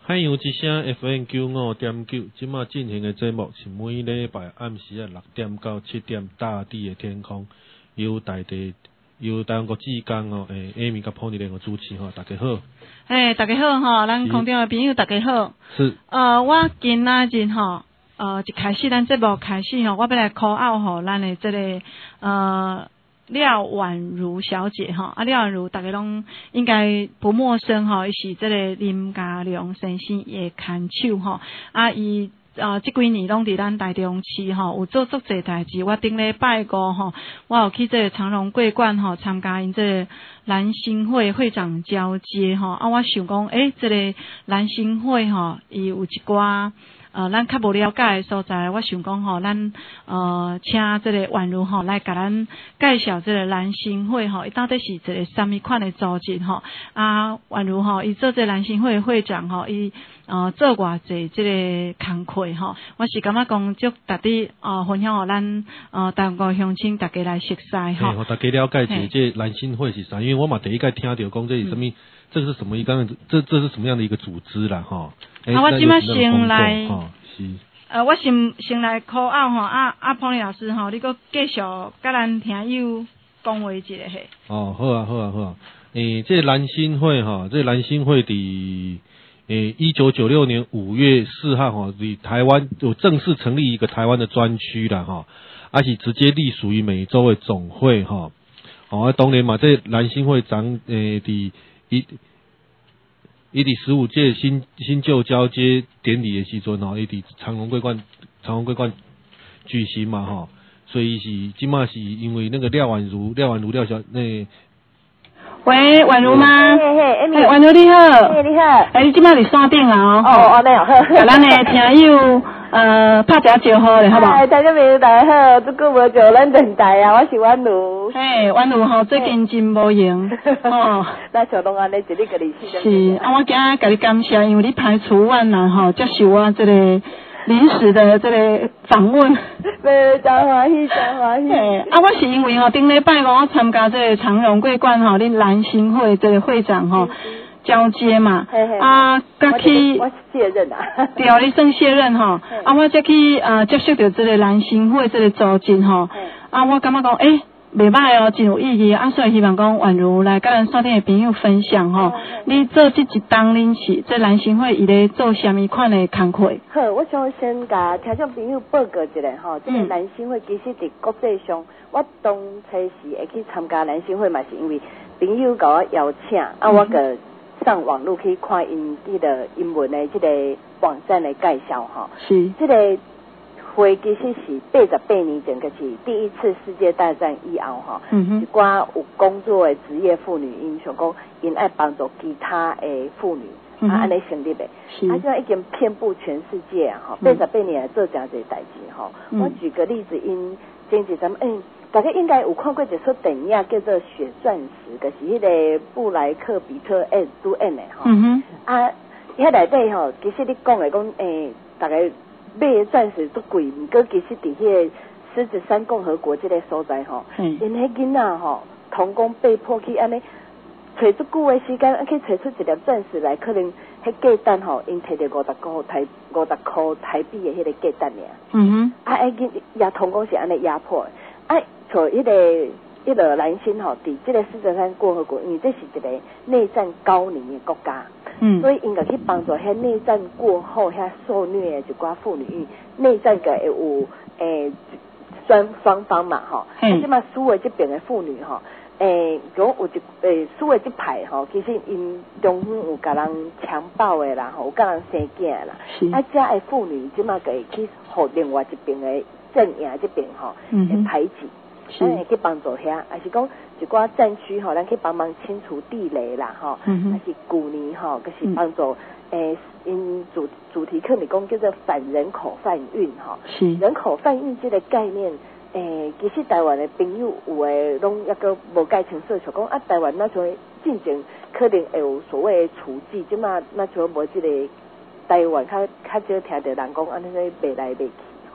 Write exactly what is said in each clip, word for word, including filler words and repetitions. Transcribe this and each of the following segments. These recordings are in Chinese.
海洋之声 F M 九五点九，今麦进行的节目是每礼拜暗时啊六点到七点，大地的天空，由大地由台湾国际港哦，诶，艾米甲普尼两个主持吼，大家好。 诶，大家好吼，咱空中的朋友大家好。 是。 呃，我今仔日吼，呃，一开始咱节目开始吼，我要来 call out 吼，咱的这个呃。廖婉如小姐哈，啊廖婉如大家拢应该不陌生哈，伊是这个林家良先生的看手哈，啊伊呃这几年拢伫咱台中市哈有做足侪代志，我顶礼拜五哈，我有去这个长荣桂馆哈参加因这个蓝星会会长交接哈，啊我想讲诶，这个蓝星会哈，伊有一寡。呃，咱较无了解的所在，我想讲吼，咱呃，请这个婉如吼来甲咱介绍这个蓝星会吼，伊到底是一个什么款的组织吼？啊，婉如吼，伊做这蓝星会的会长吼，伊呃做偌济这个工课吼，我是感觉讲足值得呃分享互咱呃台湾乡亲大家来熟悉吼。 互大家了解一下这蓝星会是啥？因为我嘛第一个听到讲这是什么。嗯这是什么一个这这是什么样的一个组织啦？哈、 欸，啊，我今麦先来， 哦、是呃，我先先来 call out 吼，啊啊，彭丽老师吼，你搁继续甲咱听友讲话一下嘿。 哦，好啊，好啊，好啊。诶、欸，这蓝星会哈，这蓝星会的诶，一九九六年五月四号哈，伫台湾有正式成立一个台湾的专区啦哈，而且直接隶属于美洲的总会哈。哦，当然嘛，这蓝星会长诶的。伊伊伫十五届新新旧交接典礼的时阵吼，伊伫长荣桂馆长荣桂馆举行嘛吼，所以是即马是因为那个廖婉如廖婉如廖小那。 喂，婉如吗？ 嘿嘿， 嘿，婉如你好。 嘿，你好。 哎，你即马伫山顶啊？ 哦哦，那好。 甲咱的听友呃拍一招呼咧，好不好？ 哎，大家朋友大家好，这久无叫咱电台啊，我是婉如。 嘿，婉如吼，最近真无闲。 哦。那小东安尼一日个日子。 是，啊，我今仔甲你感谢，因为你排除万难吼，接受我这个临时的这个访问。 对，真欢喜，真欢喜。 啊，我是因为吼，顶礼拜五我参加这个长荣桂馆吼，恁蓝星会这个会长吼交接嘛，啊，甲去， 我卸任啊， 对，你算卸任吼，啊，我再去呃接触到这个蓝星会这个组织吼，啊，我感觉讲诶。袂歹哦，真有意义啊！所以希望讲婉如来甲咱山顶的朋友分享吼，你做这一档恁是这蓝星会伊咧做虾米款的工课？ 好，我想先甲听众朋友报告一下吼，这个蓝星会其实伫国际上，我当初时会去参加蓝星会嘛，是因为朋友甲我邀请，啊，我个上网络去看因迄个英文的这个网站的介绍吼， 是这个。会其实是八十八年前，就是第一次世界大战以后哈，嗯、一寡有工作的职业妇女，因想讲因爱帮助其他的妇女，嗯、啊安尼成立的，啊现在已经遍布全世界啊哈，八十八年来做真侪代志哈。嗯、我举个例子，因前几咱们嗯，大家应该有看过一出电影叫做《血钻石》，就是迄个布莱克比特演主演的哈。嗯哼，啊，遐内底吼，其实你讲的讲诶，大概。买的钻石都贵，毋过其实伫迄个狮子山共和国这个所在吼，因迄囡仔吼，童工被迫去安尼找足久的时间，去找出一粒钻石来，可能迄价单吼，因摕着五十块台五十块台币的迄个价单尔。嗯哼，啊，迄囡也童工是安尼压迫的，啊，像迄个迄个蓝星吼，伫这个狮子山共和国，因为这是一个内战高龄的国家。嗯，所以应该去帮助遐内战过后遐受虐的一寡妇女，内战个有诶双双方嘛吼，啊即嘛输的这边的妇女吼，诶，如有一诶输的这派吼，其实因中间有甲人强暴的啦，吼，有甲人生囝啦，啊，遮的妇女即嘛个去互另外一边的阵营这边吼，嗯，排挤。咱会去帮助遐，还是讲一寡战区吼，咱去帮忙清除地雷啦，吼，还是旧年吼，就是帮助诶，因主主题课里讲叫做反人口贩运吼，是人口贩运这个概念，诶，其实台湾的朋友有诶拢抑个无介清楚，就讲啊，台湾那像进前可能会有所谓的处置，即嘛那像无即个台湾较较少听到人讲安尼个卖来卖去。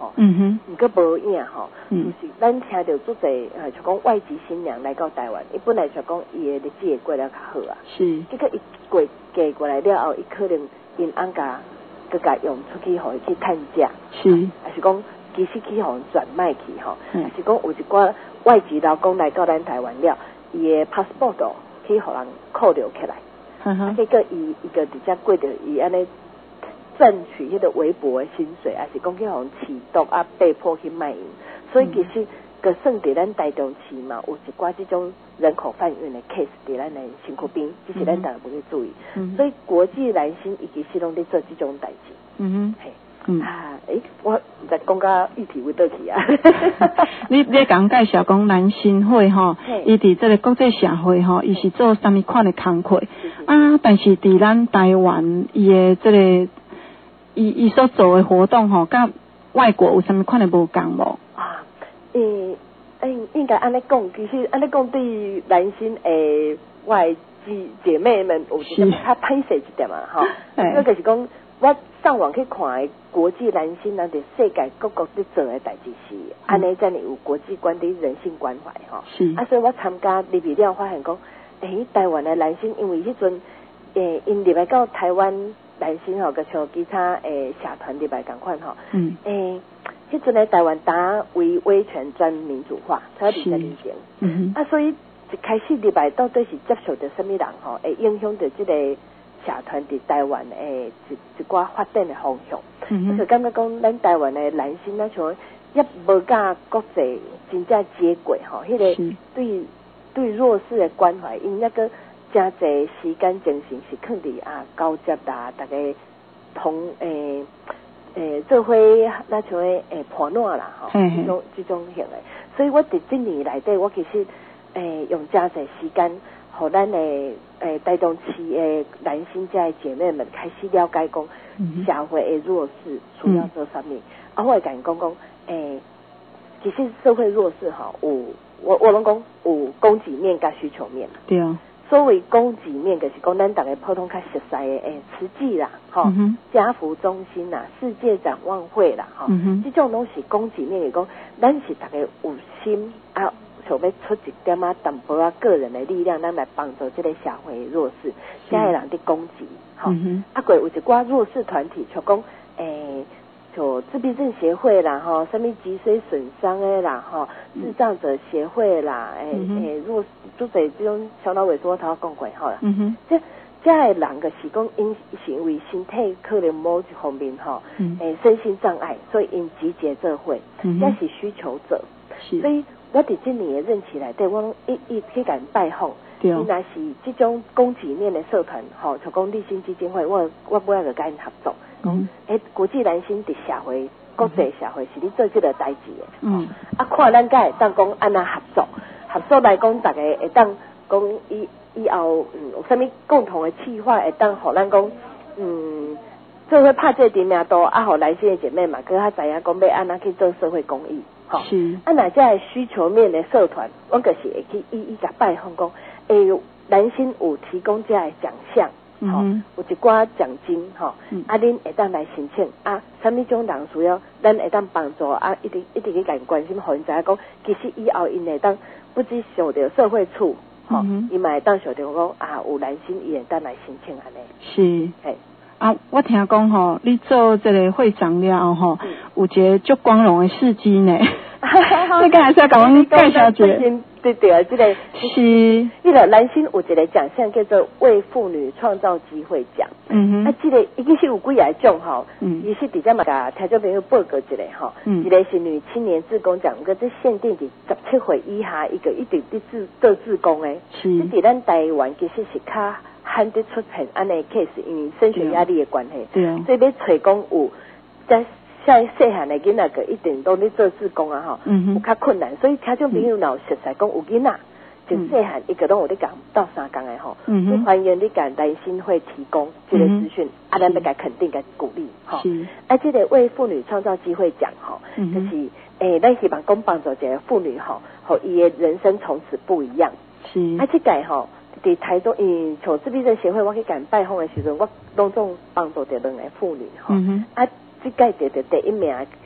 吼， 嗯哼， 毋过无影吼，就是咱听到足侪呃，就讲外籍新娘来到台湾，伊本来就讲伊的日子会过了较好啊， 是， 结果伊过嫁过来了后，伊可能因翁家佮甲用出去互伊去趁食， 是， 还是讲其实去互转卖去吼，还是讲有一寡外籍劳工来到咱台湾了，伊的 passport 去互人扣留起来， 嗯哼， 结果伊伊个直接过着伊安尼赚取迄个微薄的薪水，还是讲去互人饲毒啊，被迫去卖淫，所以其实个算伫咱台中市嘛，有一寡即种人口贩运的 case 伫咱的身躯边，只是咱大家无去注意，嗯、所以国际男星伊其实拢伫做即种代志，嗯哼，嘿。嗯啊，诶、欸，我唔知讲到议题为倒去啊。 你你讲介绍讲南新会吼，伊伫这个国际社会吼，伊是做什么款的工作啊？但是伫咱台湾，伊的这个伊伊所做的活动吼，甲外国有什么款的无共无？啊， 诶、欸，诶、欸，应该安尼讲，其实安尼讲对南新诶外姐姐妹们有一点较歹势一点嘛，吼，那就是讲。我上网去看的国际男星，咱伫世界各国伫做的代志是，安尼才有国际观的人性关怀吼。是。啊，所以我参加入去了，发现讲，诶、欸，台湾的男星，因为迄阵，诶、欸，因入来到台湾男星吼，甲像其他诶社团入来共款吼。嗯。诶、欸，迄阵的台湾打为威权专民主化，才二十年前。嗯哼。啊，所以一开始入来到底是接受着什么人吼，会影响着即、这个。社团伫台湾诶一一寡发展的方向，嗯、我就感觉讲咱台湾的男性咱像也无甲国际真正接轨吼，迄、那个对对弱势的关怀，因那个真侪时间精神是放伫啊交接啦，大家同诶诶做伙那像诶诶伴伴啦吼，这种这种型的，所以我伫今年内底，我其实诶用真侪时间。互咱的诶台中市的男性家的姐妹们开始了解讲社会的弱势需要做啥物，啊，我会甲因讲讲，诶，其实社会弱势吼有我我拢讲有供给面甲需求面。 对啊。 所谓供给面就是讲咱大家普通较熟悉的诶慈济啦，吼、嗯，家福中心啦，世界展望会啦，吼、嗯，这种拢是供给面，就是讲咱是大家有心啊。想要出一点啊淡薄啊个人的力量，咱来帮助这个社会弱势，现在人伫攻击，吼、嗯，啊，过有一寡弱势团体，像讲诶，就自闭症协会啦，吼，什么脊髓损伤的啦，吼，智障者协会啦，诶、嗯、诶，弱做侪这种小脑萎缩，我头讲过好啦，嗯哼，这这个人个是讲因是因为身体可能某一方面吼，嗯，诶，身心障碍，所以因集结这会，嗯，这是需求者，是，所以。我伫今年的任期内底，我拢一一去甲因拜访，伊若是即种供给面的社团，吼，像讲立新基金会，我我尾仔就甲因合作，讲诶、欸、国际男星伫社会、国际社会是咧做即个代志的，嗯，啊，看咱敢会当讲安那合作，合作来讲，大家会当讲以以后嗯有啥物共同的计划，会当互咱讲嗯。做伙拍这知名度，啊，互男性的姐妹嘛，佮较知影讲要安怎去做社会公益，吼。是。啊，那这需求面的社团，我就是会去一一甲拜访讲，诶、欸，男性有提供这的奖项，吼、嗯，有一寡奖金，吼、嗯，啊，恁会当来申请，啊，啥物种人需要，咱会当帮助，啊，一直一直去甲因关心，互因知影讲，其实以后因会当不只想着社会处，吼，伊嘛会当想着讲，啊，有男性伊会当来申请安尼。 是。嘿。啊，我听讲吼，你做这个会长了吼，嗯、有一个足光荣的事迹呢。你刚才说甲阮介绍一下。 对对，这个是，迄个男性有一个奖项叫做为妇女创造机会奖。嗯哼。啊，这个已经是有几啊种吼，嗯，伊是直接嘛甲听众朋友报告一个吼，嗯，一个是女青年志工奖，个这限定伫十七岁以下一个一直伫自做志工诶，是，伫咱台湾其实是较。罕得出现安尼 case， 因为升学压力的关系，对啊，所以要找讲有在像细汉的囡仔个一定都咧做志工啊吼，嗯、有较困难，所以听众朋友若有熟悉讲有囡仔，就细汉伊个拢有咧讲到三工的吼，嗯哼，欢迎你甲男性会提供这个资讯，啊，咱要甲肯定甲鼓励吼，是，啊，这个为妇女创造机会奖吼，嗯、就是诶，咱希望讲帮助这个妇女吼，和伊的人生从此不一样，是，啊，这个吼。伫台中，因像自闭症协会，我去甲因拜访的时阵，我拢总帮助着两个妇女吼、嗯，啊，即届得着第一名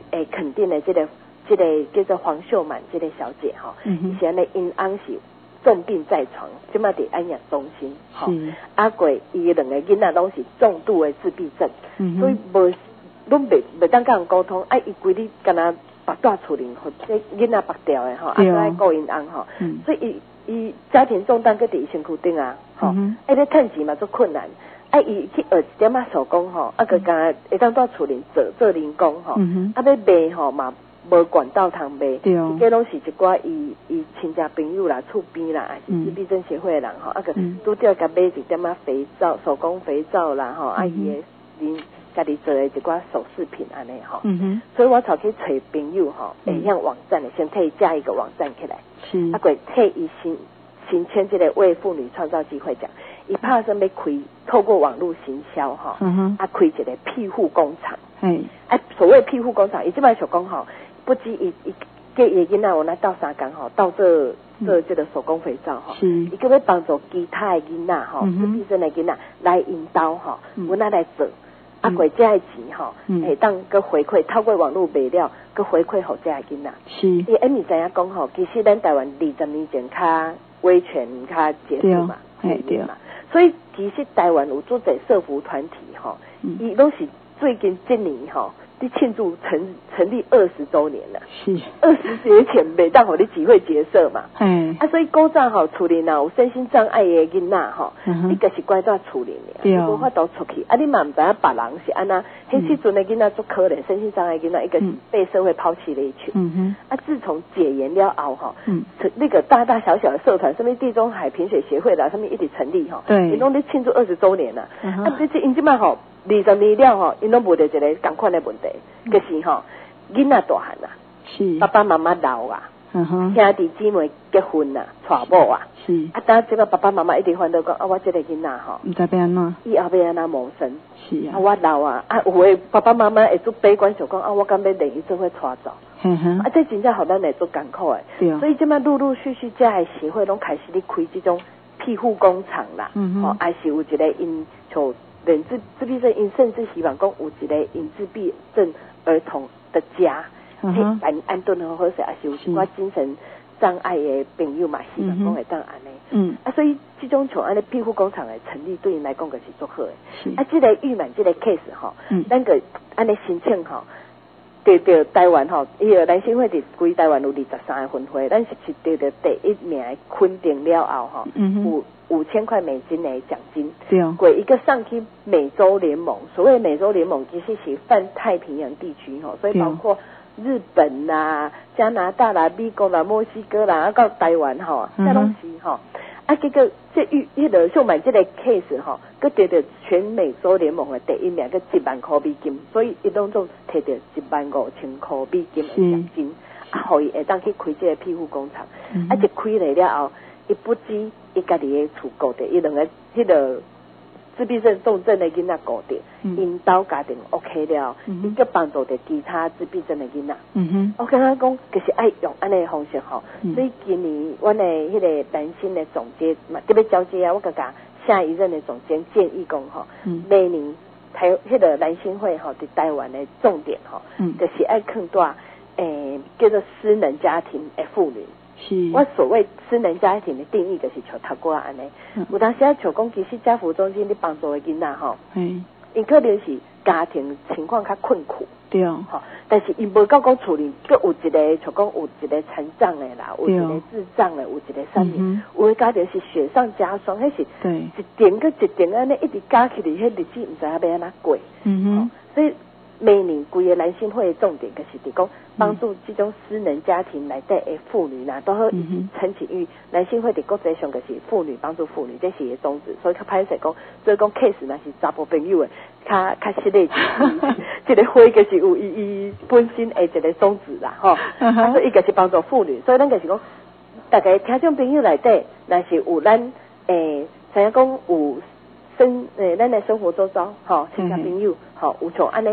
诶肯定的这个这个叫做黄秀满这个小姐哈，以前呢因翁是重病在床，即马伫安养中心，吼，啊过伊两个囡仔拢是重度的自闭症，嗯、所以无拢袂袂当甲人沟通，啊伊规日干那把大厝里，或者囡仔拔掉的吼，啊再来顾因翁吼，所以伊伊家庭重担搁伫伊身躯顶啊，吼，啊咧趁钱嘛做困难，啊伊去学一点仔手工吼，啊佮干会当到厝里做做零工吼，啊要卖吼嘛。无管道通卖，伊个拢是一寡伊伊亲戚朋友啦、厝边啦，还是自闭症协会的人吼，啊个拄着甲买一点仔肥皂、手工肥皂啦吼，啊伊个恁家己做的一寡首饰品安尼吼，所以我才去找朋友吼，会向网站的先替伊加一个网站起来，啊个替伊新新签这个为妇女创造机会奖，伊拍算要开透过网络行销吼，啊开一个庇护工厂，啊所谓庇护工厂，伊即摆想讲吼。不止伊伊叫伊囡仔，我来斗三工吼，斗做做这个手工肥皂吼，伊叫要帮助其他的囡仔吼，自闭症的囡仔来引导吼，阮仔来做，啊过这的钱吼，会当个回馈，透过网络卖了，个回馈互这的囡仔。是，伊恩咪知影讲吼，其实咱台湾二十年前较威权较结束嘛，对对嘛，所以其实台湾有做者社福团体吼，伊拢是最近这年吼。你庆祝成成立二十周年了，是二十节前每当我的集会结社嘛，嗯，啊，所以古早吼厝里呐有身心障碍的囡仔吼，你个是乖在厝里呢，你无法度出去，啊，你嘛唔知影别人是安那，迄时阵的囡仔足可怜，身心障碍囡仔一个是被社会抛弃的一群，嗯哼，啊，自从解严了后吼，嗯，那个大大小小的社团，什么地中海贫血协会啦，什么一起成立吼，对，因拢咧庆祝二十周年啦，啊，这这因即嘛吼。二十年了吼，因拢无着一个共款的问题，嗯、就是吼囡仔大汉啊，是爸爸妈妈老啊，嗯、兄弟姊妹结婚啊，娶某啊，是啊，当这个爸爸妈妈一直烦恼讲啊，我这个囡仔吼，唔知要安怎，以后要安怎谋生，是啊，啊我老啊，啊有诶爸爸妈妈会做悲观想讲啊，我敢要另一做伙娶走，嗯哼，啊这真正互咱来做艰苦诶，对啊，所以即摆陆陆续续这些协会拢开始咧开这种庇护工厂啦，嗯哼，哦，还是有一个因像。人自自闭症因甚至希望讲有一个因自闭症儿童的家，去安安顿好好势，也是有一寡精神障碍的朋友嘛，希望讲会当安尼。嗯，啊，所以这种像安尼庇护工厂的成立，对因来讲就是足好的。啊，这个预满这个 case 吼，咱个安尼申请吼，得到台湾吼，伊个南新会伫规台湾有二十三个分会，咱是是得到第一名肯定了后吼，有。五千块美金的奖金，对哦，过一个上去美洲联盟。所谓美洲联盟，其实是泛太平洋地区吼，所以包括日本啦、加拿大啦、美国啦、墨西哥啦，啊到台湾吼，这拢是吼。啊，这个这遇迄个秀满这个 case 吼，佮得到全美洲联盟的第一名，佮一万块美金，所以伊拢总摕到一万五千块美金的奖金，啊，互伊会当去开这个庇护工厂，嗯、啊，一开来了后。伊不止伊家己的厝顾着，伊两个迄个自闭症重症的囡仔顾着，因兜家庭 OK 了，伊佮帮助着其他自闭症的囡仔。嗯哼，我感觉讲就是爱用安尼方式吼，所以今年阮的迄个南新的总监嘛，特别交接啊，我甲甲下一任的总监建议讲吼，每年台迄个南新会吼，伫台湾的重点吼，就是爱更多诶叫做失能家庭的妇女。是，我所谓失能家庭的定义就是像头过安尼，嗯、有当时啊像讲其实家福中心你帮助的囡仔吼，嗯，因可能是家庭情况较困苦，对哦，吼，但是因无够讲处理，佮有一个像讲有一个残障的啦，有一个智障的，有一个啥物，嗯、有的家庭是雪上加霜，迄是对一点个一点安尼一直加起来，迄日子唔知影要安怎过，嗯哼，所以。每年规个南新会的重点就是提供帮助这种失能家庭内底的妇女呐，都好申请于南新会的国际上就是妇女帮助妇女，这是伊的宗旨。所以较歹势讲，所以讲 case 那是查甫朋友的，较较实际，这个会就是有伊伊本身的一个宗旨啦，吼。啊，所以伊就是帮助妇女，所以咱就是讲，大家听众朋友内底，那是有咱诶，像讲有生诶，咱的生活周遭，吼，亲戚朋友，吼，有像安尼。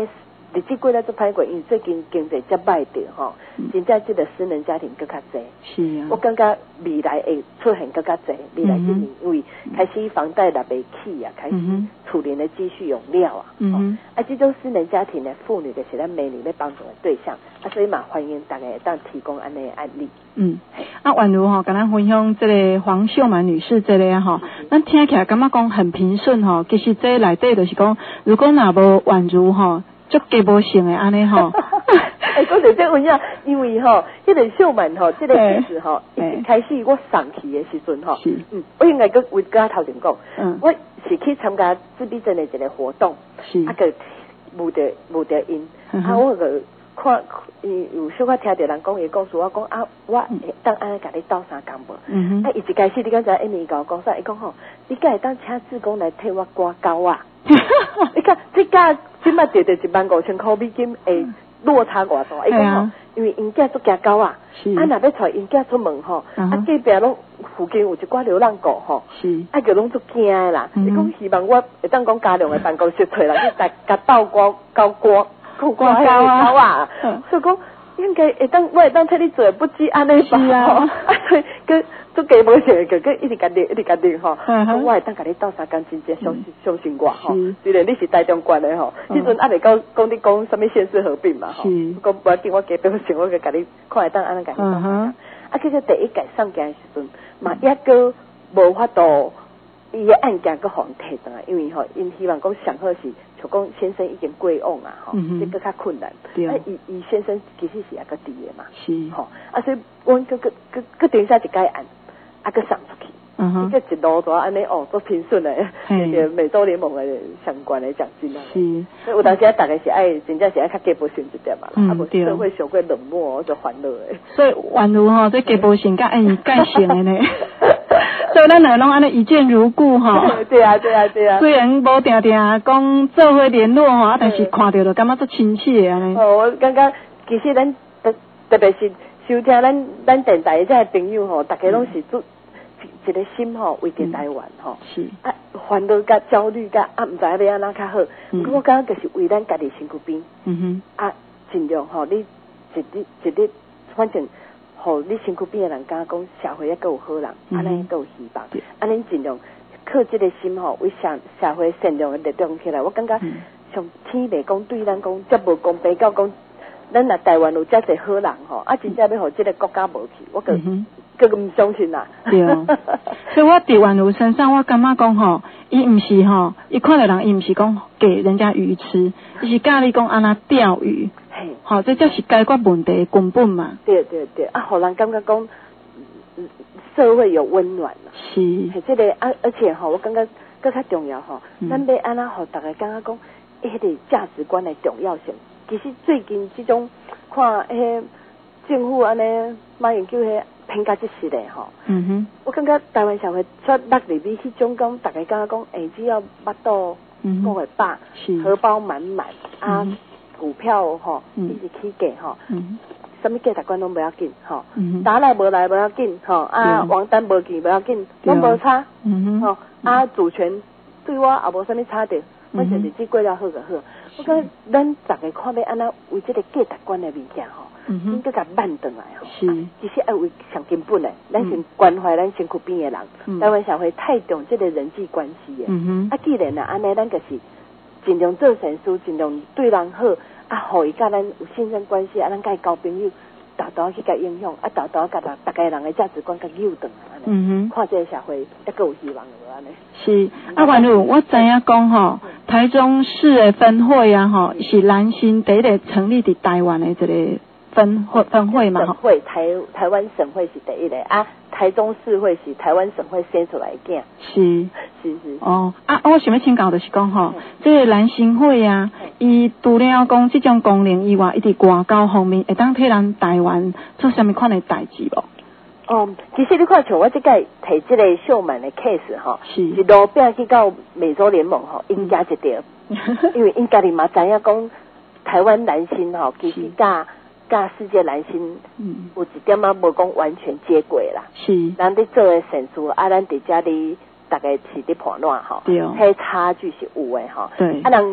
日子过得做歹过，因为最近经济较歹着吼，真正这个私人家庭更较济。 是啊， 我感觉未来会出现更较济，未来今年因为开始房贷拿不起啊，开始厝年的积蓄用了啊，嗯哼，啊，这种私人家庭的妇女就是咱美女要帮助的对象，啊，所以嘛欢迎大家当提供安尼案例。 嗯，啊，宛如吼，跟咱分享这个黄秀满女士这个吼，咱听起来感觉讲很平顺吼，其实这内底就是讲，如果若无宛如吼。足鸡无性的安尼吼， 哎，讲到这有影，因为吼，迄个秀满吼，这个其实吼，一开始我上去的时阵吼，嗯，我应该跟为跟头前讲，嗯，我是去参加自闭症的一个活动，是，啊个无得无得因，啊我个看，伊有小可听到人讲伊告诉我讲啊，我会当安尼甲你斗相共无？嗯哼，啊，伊一开始你刚才伊咪甲我讲啥？伊讲吼，你敢会当请志工来替我刮高啊？你看这价即摆摕着一万五千块美金，会落差偌大？伊讲吼，因为因囝做惊狗啊，啊若要带因囝出门吼，啊隔壁拢附近有一寡流浪狗吼，啊个拢足惊的啦。伊讲希望我会当讲家良的办公室找人去甲甲斗刮高刮高刮狗啊，所以讲应该会当我会当替你做，不止安尼吧？啊，所以跟。都给无钱个，个一直甲你，一直甲你吼。我会当甲你斗相共真正相相信我吼。虽然你是台中县的吼，迄阵还袂讲讲你讲什么县市合并嘛吼。讲不要紧，我加表情，我个甲你看会当安尼甲你斗相共。啊，其实第一届上件的时阵，嘛抑个无法度，伊个案件个互摕倒来，因为吼，因希望讲上好是，就讲先生已经过往啊吼，这个较困难。啊，伊伊先生其实是抑个伫的嘛。是。吼，啊，所以阮个个个个定下一个案。啊，个送出去，嗯个一路多安尼哦，做平顺的，那个美洲联盟的相关的奖金啊。是，所以有当时啊，大概是爱，真正是爱较鸡婆性一点嘛，啊，无社会上过冷漠，就欢乐的。所以宛如吼，这鸡婆性甲爱改性的呢，所以咱两拢安尼一见如故吼。 对啊，对啊，对啊。 虽然无定定讲做伙联络吼，但是看到就感觉足亲切安尼。 哦，我感觉其实咱特特别是收听咱咱电台的这些朋友吼，大家拢是做。一个心吼为着台湾吼，是啊，烦恼甲焦虑甲啊，唔知要安怎较好。嗯，我感觉就是为咱家己身躯边，嗯哼，啊，尽量吼，你一日一日，反正，吼你身躯边的人，感觉讲社会也够有好人，安尼够有希望，安尼尽量靠这个心吼，为社社会善良的力量起来。我感觉像天袂讲对咱讲，则无公平到讲，咱若台湾有遮侪好人吼，啊，真正要互这个国家无去，我个。个个唔相信啦， 对，所以我伫宛如身上，我感觉讲吼，伊唔是吼，伊看到人，伊唔是讲给人家鱼吃，伊是教你讲安那钓鱼，嘿，好，这就是解决问题的根本嘛。 对对对，啊，互人感觉讲社会有温暖啦，是，系这个啊，而且吼，我感觉更较重要吼，咱要安那互大家感觉讲，迄个价值观的重要性。其实最近这种看迄政府安尼马英九迄。评价即实的吼，嗯哼，我感觉台湾社会出落入去迄种讲，大家感觉讲，哎，只要巴肚够会饱，荷包满满啊，股票吼一直起价吼，什么价值观拢不要紧吼，打来无来不要紧吼，啊，王单无见不要紧，拢无差，吼，啊，主权对我也无什么差的，反正日子过了好就好。我感觉咱大家看要安怎为这个价值观的物件吼。嗯哼，应该甲慢转来吼，是，其实爱为上根本的，咱先关怀咱身躯边的人。台湾社会太重这个人际关系的，嗯哼，啊，既然啊安尼，咱就是尽量做善事，尽量对人好，啊，互伊甲咱有信任关系，啊，咱甲伊交朋友，大大去甲影响，啊，大大甲大家人的价值观甲扭转来，嗯哼，看这个社会还够有希望的安尼。 是，啊，宛如我知影讲吼，台中市的分会啊，吼，是蓝新第一个成立伫台湾的这个。分会分会嘛， 省会台台湾省会是第一个啊，台中市会是台湾省会生出来的。 是是是哦啊，我想要请教的是讲吼，这个蓝新会啊，伊除了讲这种功能以外，伊伫外交方面会当替咱台湾做什么款的代志无？ 哦，其实你看像我这个提这个秀满的 case 哈，是是路边去到美洲联盟哈，应该一条，因为应该你嘛知影讲台湾蓝新哈，其实甲甲世界蓝星，嗯，有一点啊无讲完全接轨啦。是，咱伫做诶善事，啊，咱伫遮里大概是伫判断吼，对，迄差距是有诶吼。对，啊，人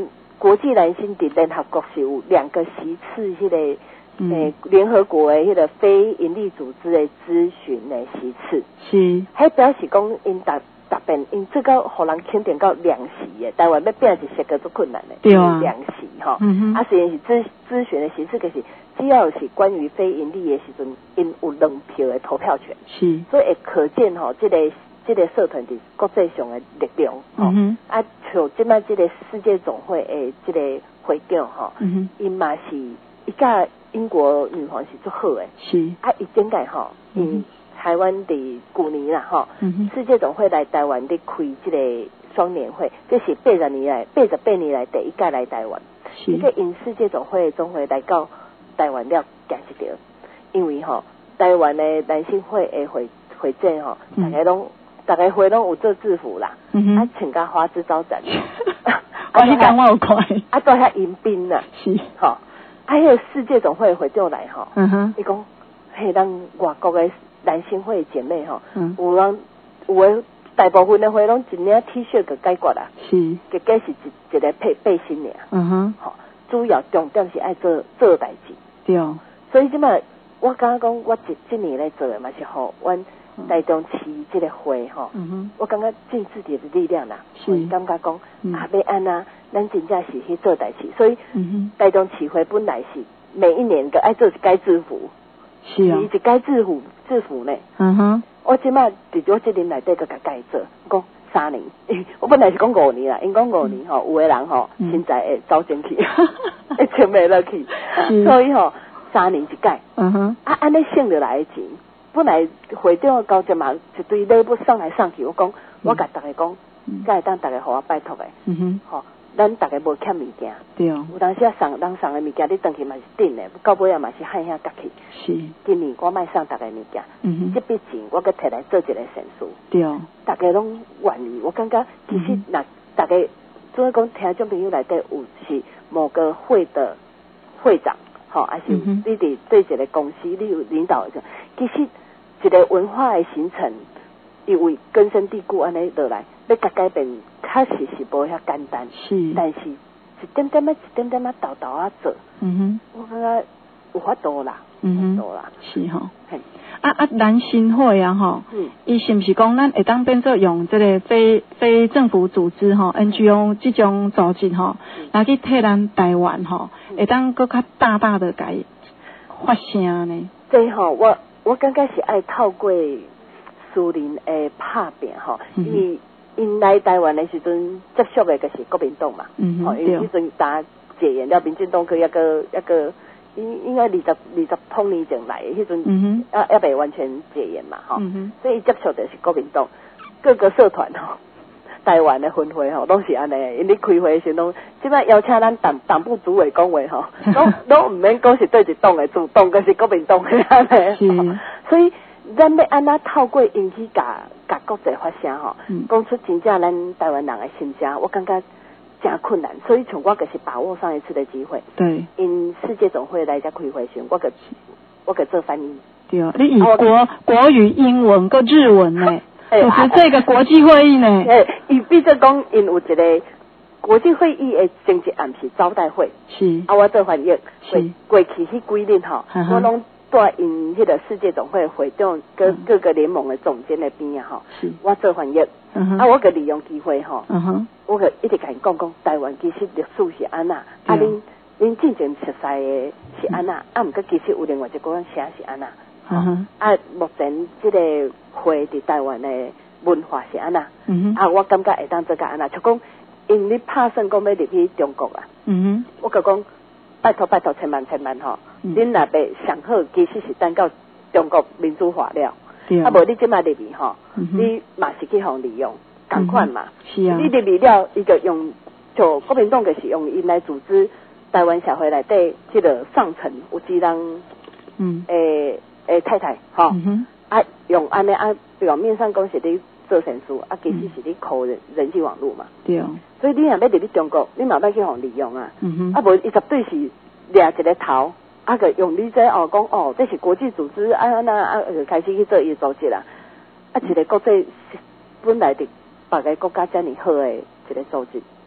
国际男性伫联合国是有两个席次，迄、那个诶、 嗯， 联合国的迄个非营利组织的咨询的席次， 是， 迄表示讲因逐逐遍因这个互人肯定到两席的，台湾要变一席个足困难的， 对啊， 两席吼， 嗯哼， 啊虽然是咨咨询的席次，可是只要是关于非营利的时阵，因有两票的投票权， 是， 所以会可见吼，这个这个社团伫国际上的力量，吼、 嗯哼， 啊，像即摆这个世界总会的这个会长吼， 嗯哼， 因嘛是伊甲英国女皇是足好诶， 是， 啊，伊整届吼， 嗯因台湾伫旧年啦吼， 嗯哼， 世界总会来台湾伫开这个双年会，这是八十年来八十八年来第一届来台湾， 是， 这个因世界总会的总会来到台湾了，见识到，因为吼台湾的男性会的会会长吼，大家拢。大家会拢有做制服啦， 嗯哼， 啊，穿甲花枝招展， 我迄讲我有看， 啊，做遐迎宾啦， 是， 吼，啊，迄个世界总会会长来吼， 嗯哼， 伊讲，迄咱外国的男性会姐妹吼， 嗯， 有人有诶大部分的会拢一领 T 恤个解决啦， 是， 结果是一一个配背心尔， 嗯哼， 吼，主要重点是爱做做代志， 对， 所以即摆我感觉讲，我一一年来做诶嘛是吼，阮。台中市这个会吼， 嗯哼， 我感觉尽自己的力量啦， 是感觉讲、 嗯、 啊，要安啊，咱真正是去做代志，所以、 嗯、 台中市会本来是每一年个爱做一改制服， 是啊， 一改制服制服呢， 嗯哼， 我即摆伫我这年内底个甲改做，讲三年，我本来是讲五年啦，因讲五年吼，有的人吼现在会走进去，会穿袂落去，所以吼三年一改， 嗯哼， 啊，安尼省落来的钱。本来会长的交接嘛，一堆礼物送来送去，我讲，嗯、我甲大家讲，才会当大家互我拜托的， 嗯哼， 吼、哦，咱大家无欠物件， 对哦， 有当时啊送人送的物件，你回去嘛是顶的，到尾啊嘛是害遐夹去， 是， 今年我卖送大家物件， 嗯哼， 这笔钱我佮摕来做一个善事， 对哦， 大家拢愿意，我感觉其实若、嗯、大家做讲听众朋友内底有是某个会的会长，吼、哦，还是你伫对一个公司你有领导的，其实。一个文化的形成，因为根深蒂固安尼落来，要甲改变，确实是无遐简单。 是， 但是一点点啊，一点点啊，豆豆啊做。 嗯哼，我感觉有法度啦， 嗯有法度啦， 是吼。啊啊，男性会啊吼，嗯，伊是毋是讲咱会当变做用这个非非政府组织吼 N G O 这种组织吼，来去替咱台湾吼，会当搁较大大的改发声呢？ 这吼我。我感觉是爱透过私人的拍拼吼，因为因来台湾的时阵接触的就是国民党嘛， 嗯吼，因为迄阵打解严了，民进党去一个一个应应该二十二十通年前来的，迄阵嗯啊也未完全解严嘛，吼、 嗯， 所以接触的是国民党各个社团吼。台湾的分会吼，拢是安尼，因你开会时拢，即摆邀请咱党党部主委讲话吼，拢拢唔免讲是对一党的主动，个是国民党的安尼。 是， 所以咱要安那透过引起甲甲国际发声吼，讲、嗯、出真正咱台湾人的心声，我感觉真困难。所以像我就是把握上一次的机会， 对， 因世界总会来遮开会时，我个我个做翻译。 对哦，你以国、啊、国语、英文个日文呢？主持这个国际会议呢？ 诶，伊比如讲，因有一个国际会议的政治案是招待会， 是啊，我做翻译， 是过去迄几年吼，我拢带因迄个世界总会会长跟各个联盟的总监的边啊吼，我做翻译， 嗯、 啊，我个利用机会吼， 嗯、 我个一直甲因讲讲台湾其实历史是安那，啊，恁恁真正熟悉的是安那，啊，毋过其实有另外一个人写是安那。 嗯、 啊，目前这个会伫台湾的文化是安那、 嗯， 啊，我感觉会当做个安那，就讲因你拍算讲要入去中国啊， 嗯， 我就讲拜托拜托，千万千万吼，恁若要上好，其实是等到中国民主化了，啊，无你即摆入去吼，你嘛是去互利用，同款嘛， 是啊， 你入去了，伊就用就国民党就是用因来组织台湾社会内底即个上层有几人， 嗯， 诶。诶，太太，吼、哦嗯， 啊，用安尼啊，表面上讲是你做善事，啊，其实是你靠人人际网络嘛。 对、哦。 所以你若要入去中国，你嘛要去互利用啊。 嗯哼。 啊，无伊绝对是掠一个头，啊个用你这哦讲哦，这是国际组织啊那啊，就开始去做伊组织啦。啊，一个国际本来伫别个国家遮尔好诶一个组织，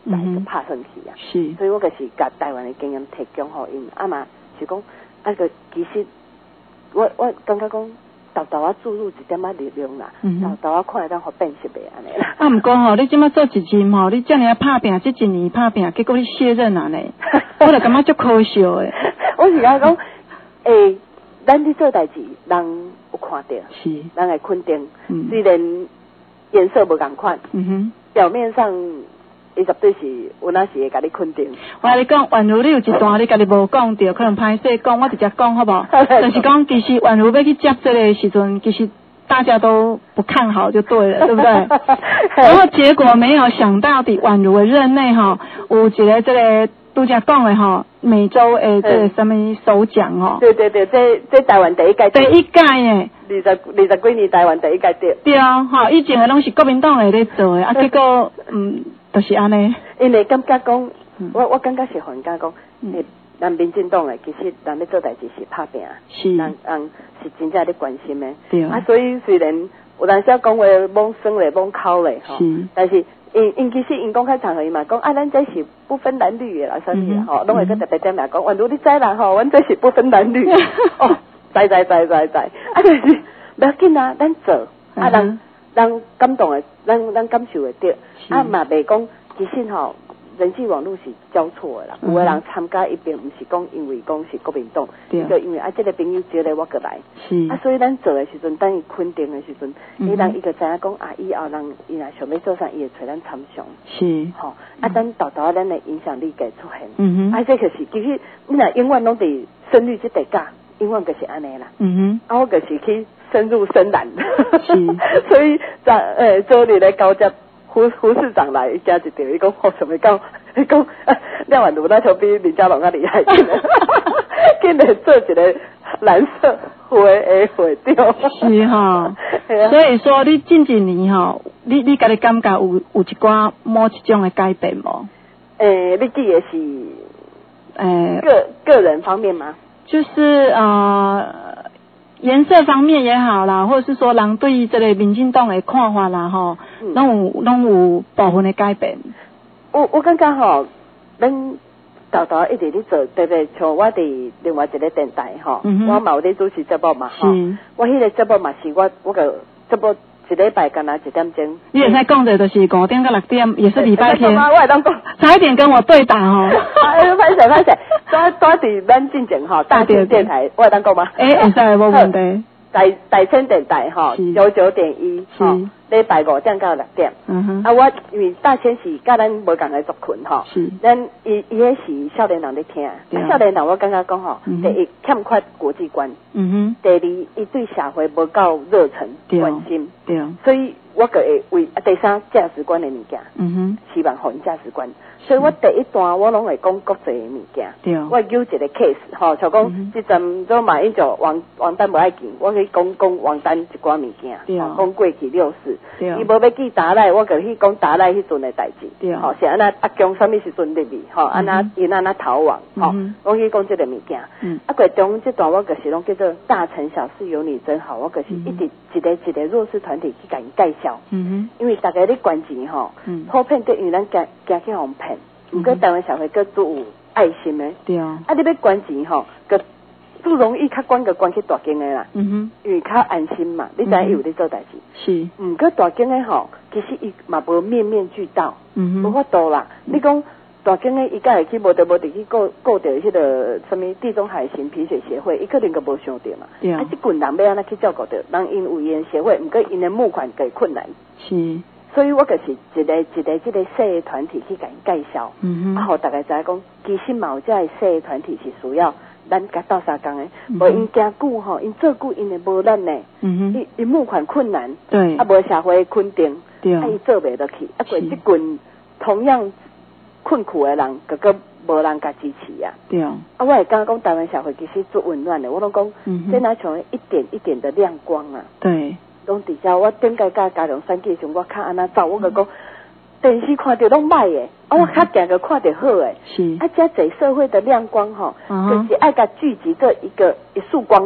来就拍算去啊。 是， 所以我就是甲台湾的经验提供互因，啊嘛是讲啊个其实我我感觉讲。豆豆啊注入一点仔力量啦，豆豆啊看会当互变色的安尼啦。 啊，毋过吼，你即摆做一任吼，你遮尔啊拍拼，即一年拍拼，结果你卸任啊呢？我就感觉足可笑诶。 我是讲讲，诶，咱伫做代志，人有看到， 是， 人会肯定， 嗯、 虽然颜色无共款， 嗯哼， 表面上。伊绝对是有哪是会甲你肯定。 我甲你讲，宛如你有一段你家己无讲着，可能歹势讲，我直接讲好不好？就是讲，其实宛如要去接这个时阵，其实大家都不看好就对了，对不对？然后结果没有想到的，宛如的任内哈，有一个这个拄则讲的哈，美洲诶这个什么首奖哦。 对对对，这这台湾第一届。 第一届诶。 二十二十几年台湾第一届对。 对啊，哈，以前的拢是国民党诶咧做诶，啊，结果嗯。就是安尼， 因为感觉讲，我我感觉是很感讲，诶，咱民进党诶，其实人咧做代志是拍拼， 是， 人人是真正咧关心诶， 对啊，所以虽然有阵时讲话罔酸咧，罔口咧，吼，但是因因其实因公开场合伊嘛讲，啊，咱这是不分蓝绿诶啦，啥物啦，吼，拢会个特别点名讲，宛如你知啦，吼，阮这是不分蓝绿，哦，知知知知知，啊，就是不要紧啊，咱做，啊，人。人感动的，咱咱感受会到，啊嘛袂讲，其实吼，人际网络是交错的啦。有的人参加一边，毋是讲因为讲是国民党，就因为啊，这个朋友接咧我过来，啊，所以咱做的时阵，等伊肯定的时阵，伊人伊个知影讲啊，以后人伊若想要做啥，伊会找咱参详， 是， 吼，啊，咱豆豆咱的影响力会出现， 嗯哼， 啊，这个是其实你若永远拢伫胜率这地价，永远就是安尼啦， 嗯哼， 啊，我就是去。深入深蓝，所以在诶，昨日咧交接胡胡市长来加一条，伊讲好什么讲，伊讲廖婉如那就比李佳龙较厉害，竟然竟然做一个蓝色花诶花雕， 是哈，所以说你近几年哈，你你家己感觉有有一寡某一种的改变无？ 诶，你记的是诶个个人方面吗？ 就是呃。颜色方面也好啦，或者是说人对这个民进党的看法啦，吼，拢有拢有部分的改变。 我我感觉吼，咱豆豆一直咧做，对不对？像我伫另外一个电台吼，嗯、我嘛有咧主持节目嘛，吼，我迄个节目嘛是我我个节目一礼拜干那一点钟。 你现在讲的就是五点到六点，也是礼拜天。 我会当讲， 差一点跟我对打哦。 哎，歹势歹势，抓抓伫咱进前吼，大田电台，我会当讲吗？ 诶，会使无问题。 大大千电台吼，九九点一，吼，礼拜五点到六点。嗯哼。啊，我因为大千是甲咱无共个族群吼，是。咱伊伊迄是少年人咧听，少年人我感觉讲吼，第一欠缺国际观，嗯哼。第二，伊对社会无够热忱关心，对。所以我个会为啊第三价值观的物件，嗯哼，希望互因价值观。所以我第一段我拢会讲国际的物件，对，我有一个 case 吼，像讲即阵做马英九王王丹无爱见，我去讲讲王丹一寡物件，讲过去六事，伊无要记达赖，我就去讲达赖迄阵的代志，吼，是安那阿强什么时阵入去，吼，安那因安那逃亡，吼，我去讲即个物件，啊，过中即段我就是拢叫做大城小事有你真好，我就是一直一个一个弱势团体去甲因介绍，嗯哼，因为大家咧关钱吼，普遍对因咱惊惊去互骗。毋过台湾社会个都有爱心的，对啊，啊你要管钱吼，个不容易较管个管去大间的啦，嗯哼，因为较安心嘛，你知影伊有咧做代志，是，毋过大间的吼，其实伊嘛无面面俱到，嗯哼，无法度啦，你讲大间的伊甲会去无得无得去顾顾着迄个什么地中海型贫血协会，伊可能个无想着嘛，对啊，啊即群人要安怎去照顾着，人因有因协会，毋过因的募款个困难，是。所以我就是一个一个这个小的团体去甲因介绍，嗯、啊，互大家知影讲，其实嘛有这个小的团体是需要咱甲斗相共的，无因行久吼，因做久因会无咱呢，因因募款困难，对，啊无社会肯定，对，啊伊做袂落去，啊过即群同样困苦的人，个个无人甲支持啊，对啊，啊我会感觉讲台湾社会其实做温暖的，我拢讲，嗯、这哪像一点一点的亮光啊，对。拢底下我顶个甲加良选举时，我较安那走，我个讲电视看着拢歹诶，啊我较定个看着好诶，是啊，遮侪社会的亮光吼，就是爱甲聚集做一个一束光线，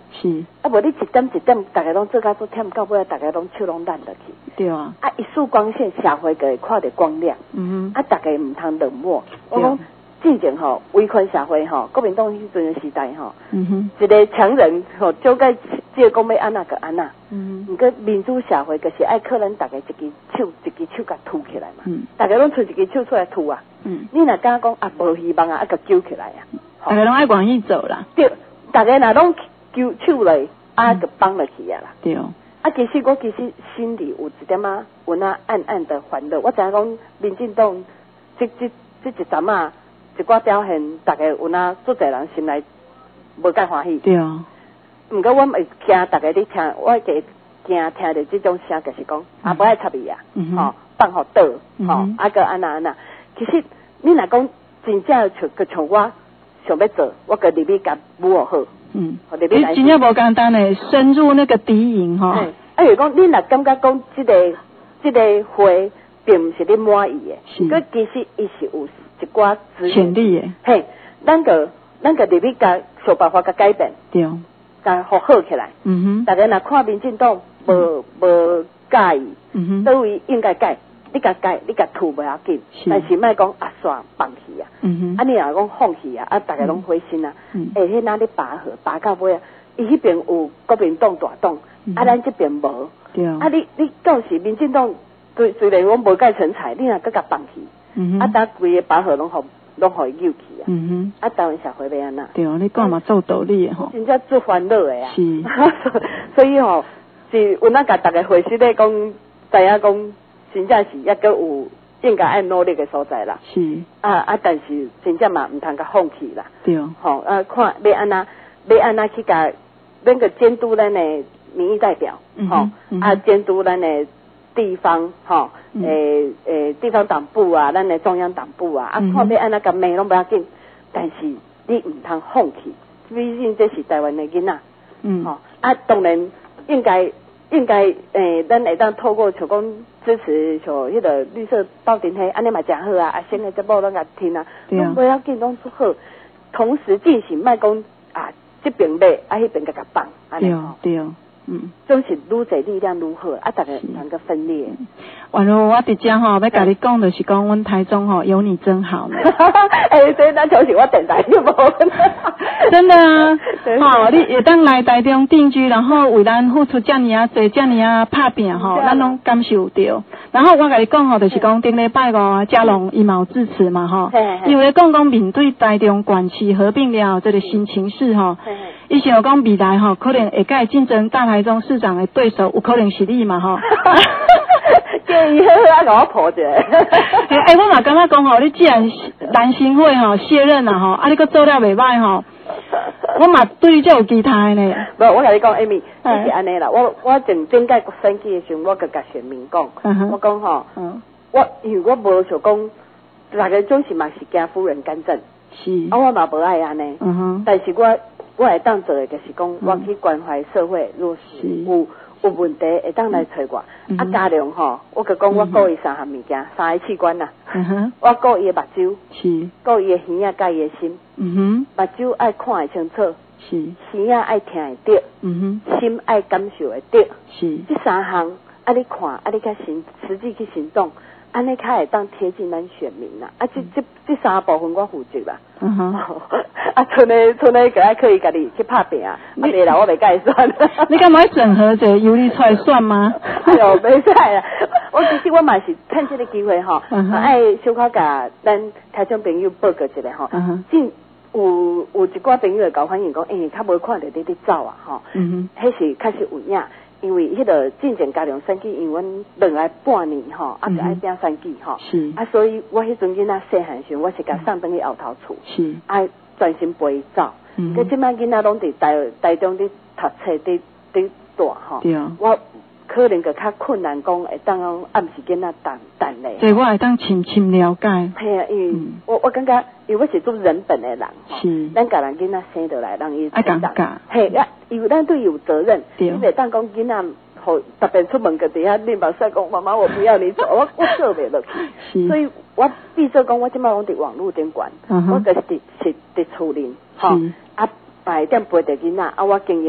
是， 啊无你一点一点，大家拢做甲做忝，到尾大家拢手拢烂落去。 对啊。 啊，一束光线，社会就会看到光亮。 嗯哼。啊，大家唔通冷漠。我讲进前吼，威权社会吼，国民党迄阵的时代吼， 嗯哼， 一个强人吼，就该即个讲要安那个安那。 嗯哼。毋过民主社会就是爱可能大家一支手一支手甲吐起来嘛。 嗯。 大家拢出一支手出来吐啊。 嗯。 你若敢讲啊，无希望啊，啊甲揪起来啊。 大家拢爱愿意走啦。 对，大家若拢揪手来，啊，就放落去啊啦。 对。 啊，其实我其实心里有一点啊，有那暗暗的欢乐。我知影讲民进党这这这一阵啊，一寡表现，大家有那做侪人心内无介欢喜。 对啊。 毋过我会惊大家咧听，我会惊听到这种声，就是讲啊，无爱插伊啊，吼放互倒，吼啊个安那安那。其实你若讲真正像个像我想要做，我个入去甲舞学好。 嗯，你真正无简单诶，深入那个敌营吼。 啊，如讲你若感觉讲即个即个会并毋是你满意诶，佮其实伊是有一寡潜力诶。 嘿，咱个咱个入去甲想办法甲改变， 对， 甲好好起来。嗯哼，大家若看民进党无无介意，嗯哼，倒位应该改。你甲改，你甲吐不要紧，但是莫讲啊煞放弃啊，嗯哼，啊你若讲放弃啊，啊大家拢灰心啊，嗯，诶，迄哪里拔河拔到尾啊，伊迄边有国民党大党，啊咱这边无，对啊，啊你你到时民进党虽虽然我无介成才，你若搁甲放弃，嗯哼，啊打规个拔河拢互拢互伊扭去啊，嗯哼，啊台湾社会要安那？对啊，你讲嘛做道理诶吼，真正做欢乐诶啊，是，所以吼是有那甲大家回心咧讲，知影讲。真正是抑个有应该爱努力的所在啦。是。啊啊，但是真正嘛唔通甲放弃啦。对。吼、哦、啊，看要安那要安那去甲恁个监督咱的民意代表，吼、嗯哦嗯、啊监督咱的地方，吼、哦，诶、嗯、诶、欸欸、地方党部啊，咱的中央党部啊，啊看要安那甲骂拢不要紧，但是你唔通放弃，毕竟这是台湾的囡仔。嗯。吼、哦、啊，当然应该。应该诶，咱会当透过像讲支持像迄个绿色斗阵迄，安尼嘛诚好啊！啊，新的节目咱甲听啊，拢不要紧，拢做好，同时进行，莫讲啊，这边买，啊，迄边甲甲放，安尼吼。对哦，嗯，总是愈侪力量愈好，啊，大家能够分裂。 完了，我伫遮吼，要甲你讲的是讲，阮台中吼有你真好呢。 哎，所以咱就是我电台就无。 真的啊，吼，你会当来台中定居，然后为咱付出遮尔啊，做遮尔啊拍拼吼，咱拢感受到。然后我甲你讲吼，就是讲顶礼拜五嘉龙伊嘛有致辞嘛吼，因为讲讲面对台中县市合并了这个新情势吼，伊想讲未来吼，可能会甲竞争大台中市长的对手，有可能是你嘛吼。 建议好啊，甲我抱者。 哎，我嘛感觉讲吼，你既然蓝新会吼卸任啊吼，啊你佫做了袂歹吼。我嘛对你这有期待呢。 无，我甲你讲 ，Amy， 就是安尼啦。我我前前届选举的时候，我佮甲选民讲，我讲吼，我因为我无想讲，大家总是嘛是惊夫人干政，是，啊我嘛无爱安尼，但是我我会当做的就是讲，我去关怀社会弱势，有有问题会当来找我。啊，加量吼，我佮讲我顾伊三项物件，三个器官呐，我顾伊的目睭，是，顾伊的耳仔甲伊的心。嗯哼，目睭爱看会清楚，是，耳仔爱听会着，嗯哼，心爱感受会着，是，这三项啊你看，啊你较行实际去行动，安尼较会当贴近咱选民啦。啊，这这这三部分我负责啦。嗯哼，啊，剩的剩的个爱可以家己去拍拼啊，啊对啦，我袂甲伊选。 你干嘛整合者由你出来算吗？ 哎呦，袂使啦，我其实我嘛是趁这个机会吼，爱小可甲咱台中朋友报告一下吼，进。有有一寡朋友会甲我反映讲，诶、欸，较无看到你伫走啊，吼，嗯哼，迄是确实有影，因为迄个进前加量选举，因为阮两个半年吼，啊就爱拼选举吼，是，啊所以我迄阵囡仔细汉时，我是甲送转去后头厝，是，啊专心陪伊走，嗯，佮即摆囡仔拢伫台台中伫读册伫伫大吼，对啊，我。可能个较困难，讲会当讲暗时间啊等等咧。 所以我会当深深了解。 系啊，因为、嗯、我我感觉，因为我是做人本的人，是，咱家人囡仔生得来，让伊成长。嘿啊，因为咱对有责任，你袂当讲囡仔，好特别出门个底下，你马上讲妈妈，我不要你走，我我做袂落去。所以我必须讲，我即摆拢伫网络顶管，我个是是伫厝里，吼啊，白点陪着囡仔，啊，我经营。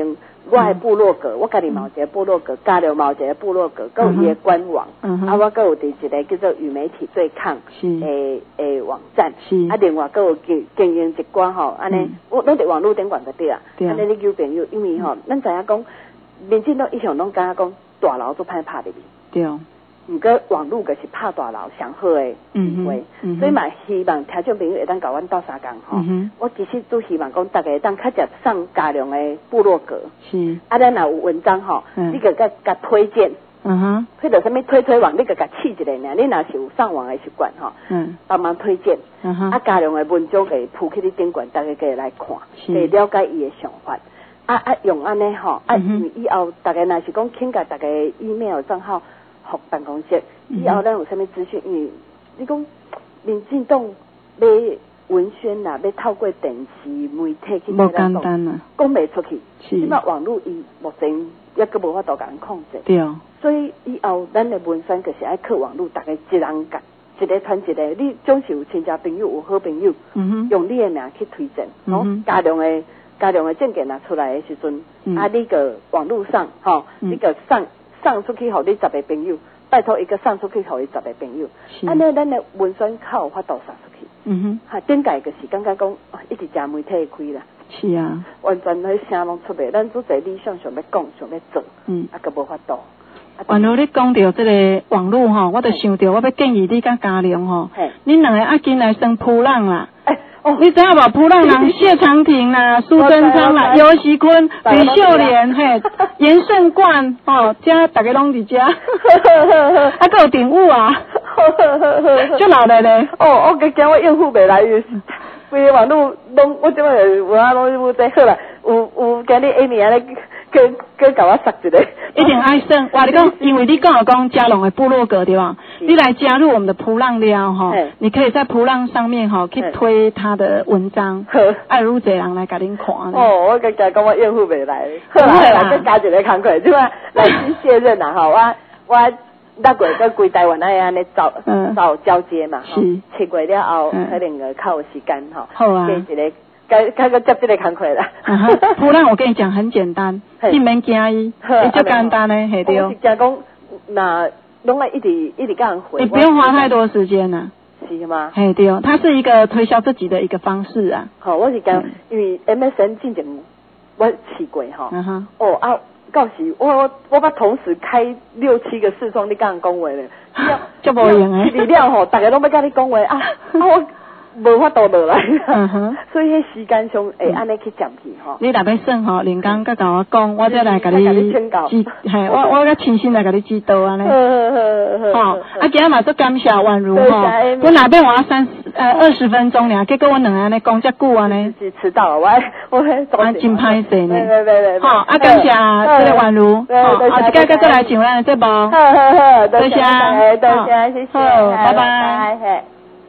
我的部落格，我家己嘛有一个部落格，家里嘛有一个部落格，还有伊的官网， 嗯、 啊，我还有伫一个叫做与媒体对抗诶诶网站，啊，另外还有经经营一寡吼，安尼、嗯，我拢伫网络顶管个对啊，安尼你交朋友，因为吼，咱、嗯、知影讲，民进党一向拢感觉讲大楼都歹拍入去， 对。 毋过网络就是拍大楼上好诶机会，嗯、所以嘛希望听众朋友会当甲阮斗相共吼。嗯、我其实都希望讲大家会当较接上大量诶部落格，是啊，咱若有文章吼，嗯、你个甲甲推荐，嗯哼，迄个啥物推推网，你个甲试一下尔，你若是有上网诶习惯吼，嗯，帮忙推荐，嗯哼，啊，大量诶文章给铺起你顶管，大家可以来看，可以了解伊诶想法。啊啊，用安尼吼，啊，因为以后大家若是讲请甲大家 email 账号。服办公室，以后咱有啥物资讯？因为你讲民进党要文宣啦，要透过电视媒体去无简单啊， 讲袂出去。是，即摆网络伊目前抑阁无法度甲人控制。对哦。所以以后咱的文宣就是爱靠网络，大家一人甲一个传一个，你总是有亲戚朋友，有好朋友，嗯哼，用你的名去推荐，吼、嗯，大量的大量的证件拿出来的时阵，嗯、啊，你个网络上，吼、嗯，你个上。送出去，互你十个朋友，拜托一个送出去，互伊十个朋友。安尼，咱的文宣较有法度送出去。嗯哼，哈，顶界就是感觉讲，一直食媒体开啦。是啊，完全迄声拢出袂，咱做侪理想想要讲，想要做，嗯，啊，个无法度。 宛如你讲到这个网络吼，我就想到，我要建议你甲嘉良吼，恁两个啊紧来算扑浪啦。哦，你知影无？扑浪人谢长廷啦、苏贞昌啦、尤熙坤、吕秀莲，嘿，严胜冠，哦，遮大家拢伫遮，啊，还有鼎武啊，就老的咧。 哦，我个惊我应付袂来，规个网络拢，我即摆有啊拢有在好啦，有有今日 Amy 安尼。跟跟甲我杀一个， 一定爱算。我你讲，因为你刚好讲嘉龙的部落格对吧？你来加入我们的扑浪了哈，你可以在扑浪上面哈，去推他的文章，爱如这人来甲恁看。 哦，我个讲讲我应付袂来，好啦，再加一个工课，即摆来去卸任啊哈，我我那过个规台湾爱安尼走走交接嘛，是七月了后可能个较有时间哈， 好啊， 一个。该该个接这个工课啦。 扑浪我跟你讲很简单，你免惊伊，伊就简单嘞，系对。 我是讲讲，那拢爱一直一直甲人回。 你不用花太多时间呐。 是吗？ 嘿对，它是一个推销自己的一个方式啊。 好，我是讲，因为 M S N 之前我试过哈。嗯哼。哦啊，到时我我我把同时开六七个视窗，你甲人讲话咧， 就无用诶。 资料吼，大家拢要甲你讲话啊，啊我。无法度落来，嗯哼，所以迄时间上会安尼去占去吼。 你若要算吼，连刚甲甲我讲，我再来甲你指，嘿，我我甲亲身来甲你指导安尼。好，啊，今日嘛做感谢宛如吼，我哪边我要三呃二十分钟俩，结果我两个安尼讲遮久安尼。 是迟到了，我我我真歹势呢。 对对对。 好，啊，感谢这个宛如，好，啊，一个个再来上咱的节目。 好好好，多谢，多谢，谢谢， 拜拜。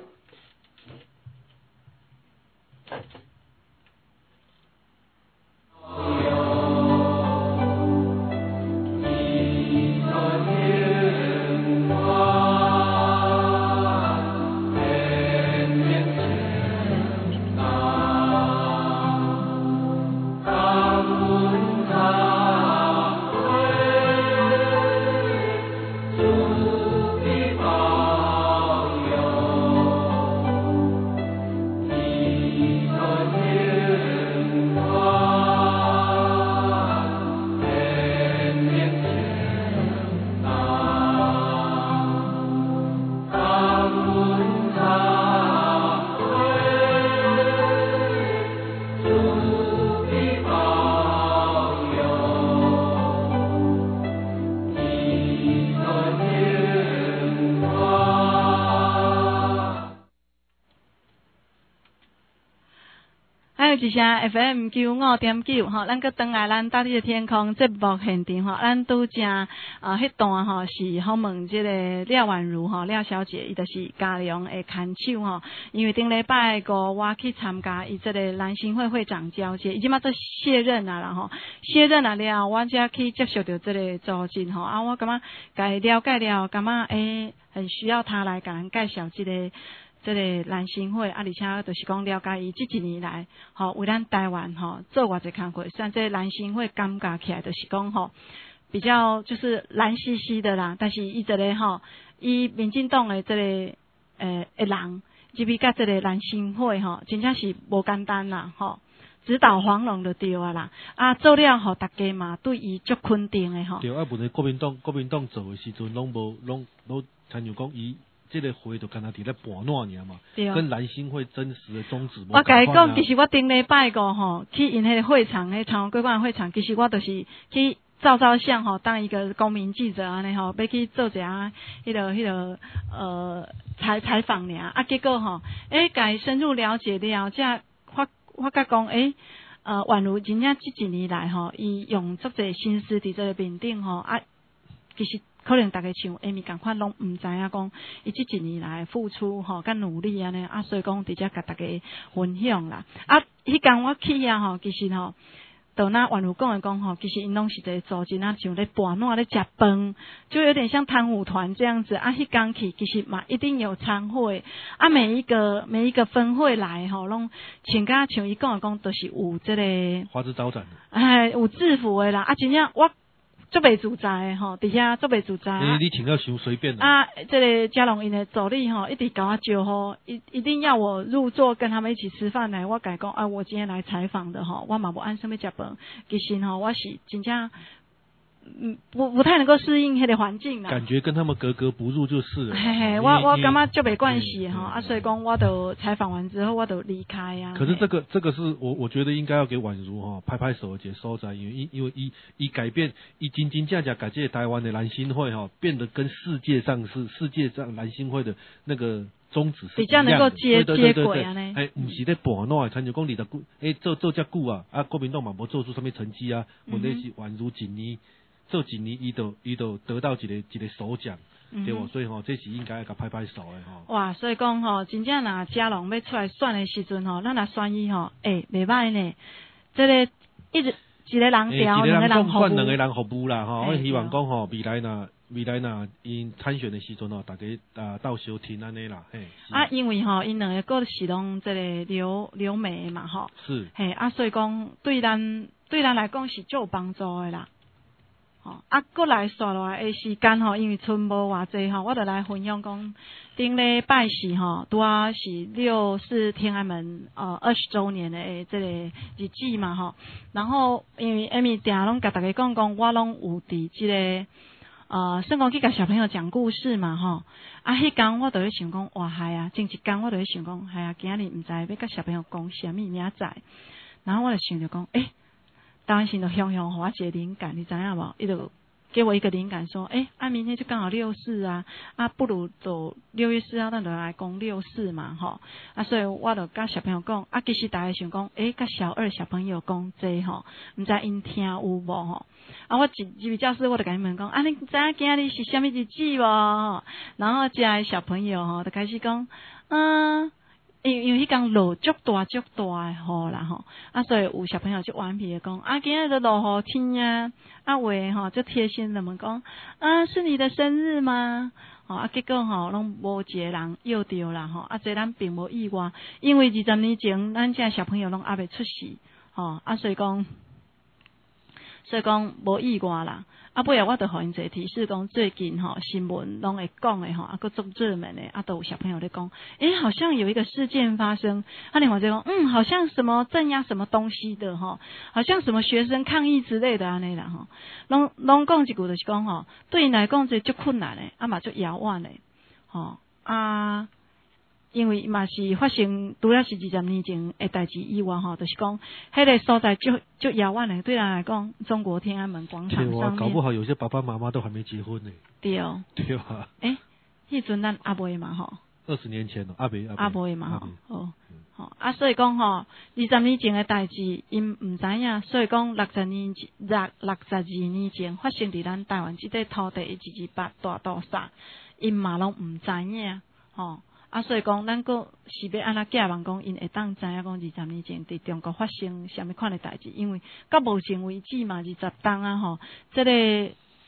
一声 F M 九五点九吼，咱搁转来咱大地的天空节目现场吼，咱拄正啊迄段吼是访问即个廖婉如吼廖小姐，伊就是嘉良的牵手吼，因为顶礼拜五我去参加伊即个蓝新会会长交接，伊即马做卸任啊啦吼，卸任啊了，我才去接受到即个组织吼，啊我感觉甲伊了解了，感觉诶很需要他来甲咱介绍即个。 这个蓝新会啊，而且就是讲了解伊这几年来，吼为咱台湾吼做偌济工作，像这蓝新会感觉起来就是讲吼比较就是蓝兮兮的啦，但是伊这个吼，伊民进党的这个诶诶人，入去甲这个蓝新会吼，真正是无简单啦吼。指导黄龙就对啊啦，啊做了吼，大家嘛对伊足肯定的吼。 对啊，问题国民党国民党做的时阵，拢无拢拢，参像讲伊这个会就干那伫咧盘烂尔嘛，跟蓝新会真实的宗旨无共款啊。 我甲伊讲，其实我顶礼拜个吼，去因迄个会场，迄长荣桂冠会场，其实我就是去照照相吼，当一个公民记者安尼吼，要去做一下迄个迄个呃采采访尔，啊结果吼，诶，甲伊深入了解了，才发。我甲讲，诶、欸，呃，宛如真正这几年来吼，伊用足侪心思伫这个面顶吼，啊，其实可能大家像艾米共款拢毋知影讲，伊这几年来付出吼，甲努力安尼，啊，所以讲直接甲大家分享啦。啊，迄天我去啊吼，其实吼。就那宛如讲的讲吼，其实因拢是在组织啊，像咧盘烂咧食饭，就有点像贪腐团这样子啊。迄天去其实嘛一定有参会啊，每一个每一个分会来吼，拢穿甲像伊讲的讲，都是有这个花枝招展的， 哎，有制服的啦啊，真正我。足袂自在的吼，底下足袂自在。 你你请到伤随便啊，这个嘉龙因的助理吼，一直搞我招呼，一一定要我入座，跟他们一起吃饭来。我改讲啊，我今天来采访的吼，我嘛无按什么食饭，其实吼我是真正。嗯，不不太能够适应迄个环境啦， 感觉跟他们格格不入就是了。 嘿嘿，我我感觉就没关系哈，啊，所以讲我都采访完之后我都离开呀。 可是这个这个是我我觉得应该要给宛如哈拍拍手接收在，因为因因为一一改变一真真正正改变台湾的蓝新会哈，变得跟世界上是世界上蓝新会的那个宗旨是比较能够接接轨啊呢。 哎，不是在盘烂，参像讲二十久，哎做做遮久啊，啊国民党嘛无做出什么成绩啊，问题是宛如今年。这几年伊都伊都得到一个一个首奖，嗯、对不？所以吼、哦，这是应该要甲拍拍手的吼、 哦。哇，所以讲吼，真正若嘉龙要出来选的时阵吼，咱若选伊吼，诶、欸，袂歹呢。这个一直一个人调，两、欸、个人服务， 两个人服务啦吼。我希望讲吼，未来若未来若因参选的时阵吼，大家啊到收听安尼啦，嘿。 啊，因为吼，因两个个是拢这个留留美嘛吼。 是。 嘿，啊，所以讲对咱对咱来讲是足有帮助的啦。吼，啊，过来刷落来诶时间吼，因为剩无偌济吼，我就来分享讲，顶礼拜四吼，拄啊是六四天安门呃二十周年诶这个日子嘛吼，然后因为艾米定拢甲大家讲讲，我拢有伫即、这个呃，算讲去甲小朋友讲故事嘛吼，啊，迄天我就咧想讲，哇嗨啊，前一天我就咧想讲，嗨啊，今日毋知要甲小朋友讲啥物名仔，然后我就想着讲，诶、欸。当时就向向互我一个灵感，你知影无？伊就给我一个灵感，说：诶、欸，啊，明天就刚好六四啊，啊，不如就六月四号咱就来讲六四嘛，吼，啊，所以我就甲小朋友讲，啊，其实大家想讲，诶、欸，甲小二小朋友讲这吼，毋知因听有无吼？啊，我入入教室，我就甲伊问讲，啊，你知影今日是啥物日子无？然后这些小朋友吼，就开始讲，嗯。因因为迄天落足大足大诶雨啦吼，啊所以有小朋友就顽皮诶讲，啊今日都落雨天啊，啊话吼就贴心的问讲，啊是你的生日吗？吼啊结果吼拢无一个人要着啦吼，啊这咱并无意外，因为二十年前咱这小朋友拢还未出世，吼啊所以讲，所以讲无意外啦。啊，尾啊，我就互因一个提示讲，最近吼新闻拢会讲诶吼，啊，个足热门诶，啊，都有小朋友在讲，诶，好像有一个事件发生，啊，另外就讲，嗯，好像什么镇压什么东西的吼，好像什么学生抗议之类的安尼啦吼，拢拢讲一句就是讲吼，对因来讲这足困难诶，啊嘛足遥远诶，吼啊。因为嘛是发生，除了是二十年前诶代志以外吼，就是讲，迄个所在就就遥远诶。对人来讲，中国天安门广场上面， 搞不好有些爸爸妈妈都还没结婚呢。 对哦， 对吧？ 诶，迄阵咱阿未嘛吼， 二十年前咯，阿未阿未嘛吼，哦，吼啊，所以讲吼，二十年前诶代志，因毋知影，所以讲六十年六六十二年前发生伫咱台湾即块土地一一八大屠杀，因嘛拢毋知影，吼。啊，所以讲，咱个是要安怎寄望讲，因会当知影讲二十年前伫中国发生什么款的代志？因为到目前为止嘛，二十档啊吼，这个